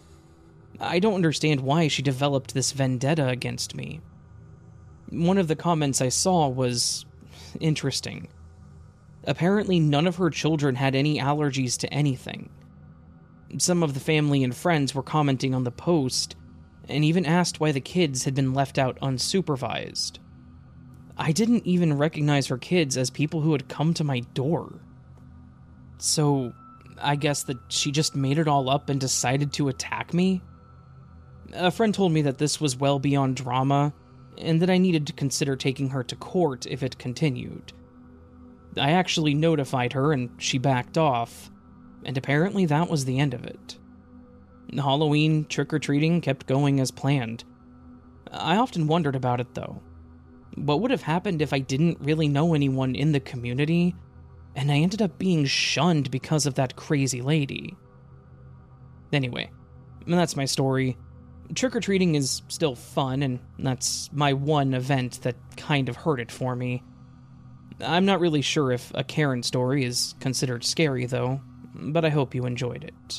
I don't understand why she developed this vendetta against me. One of the comments I saw was interesting. Apparently none of her children had any allergies to anything. Some of the family and friends were commenting on the post, and even asked why the kids had been left out unsupervised. I didn't even recognize her kids as people who had come to my door. So, I guess that she just made it all up and decided to attack me? A friend told me that this was well beyond drama, and that I needed to consider taking her to court if it continued. I actually notified her, and she backed off, and apparently that was the end of it. Halloween trick-or-treating kept going as planned. I often wondered about it, though. What would have happened if I didn't really know anyone in the community, and I ended up being shunned because of that crazy lady? Anyway, that's my story. Trick-or-treating is still fun, and that's my one event that kind of hurt it for me. I'm not really sure if a Karen story is considered scary, though, but I hope you enjoyed it.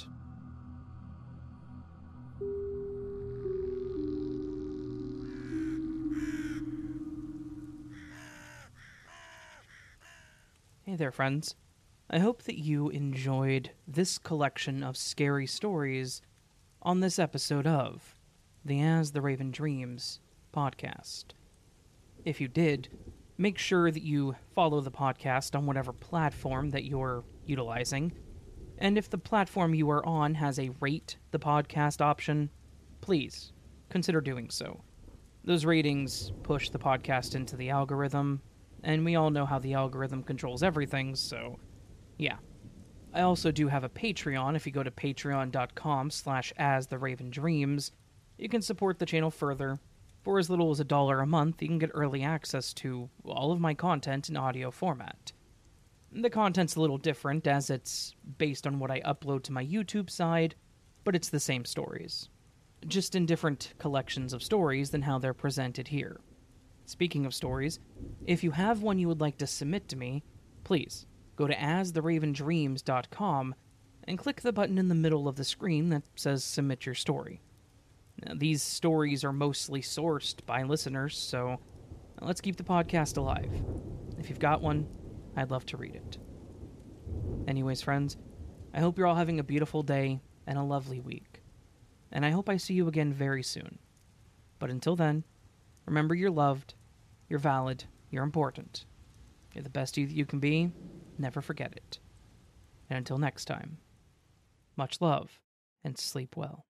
Hey there, friends. I hope that you enjoyed this collection of scary stories on this episode of the As the Raven Dreams podcast. If you did, make sure that you follow the podcast on whatever platform that you're utilizing. And if the platform you are on has a rate the podcast option, please consider doing so. Those ratings push the podcast into the algorithm, and we all know how the algorithm controls everything, so yeah. I also do have a Patreon. If you go to patreon.com slash as the Raven Dreams, you can support the channel further. For as little as a dollar a month, you can get early access to all of my content in audio format. The content's a little different, as it's based on what I upload to my YouTube side, but it's the same stories. Just in different collections of stories than how they're presented here. Speaking of stories, if you have one you would like to submit to me, please go to as the raven dreams dot com and click the button in the middle of the screen that says Submit Your Story. Now, these stories are mostly sourced by listeners, so let's keep the podcast alive. If you've got one, I'd love to read it. Anyways, friends, I hope you're all having a beautiful day and a lovely week. And I hope I see you again very soon. But until then, remember you're loved, you're valid, you're important. You're the best you that you can be. Never forget it. And until next time, much love and sleep well.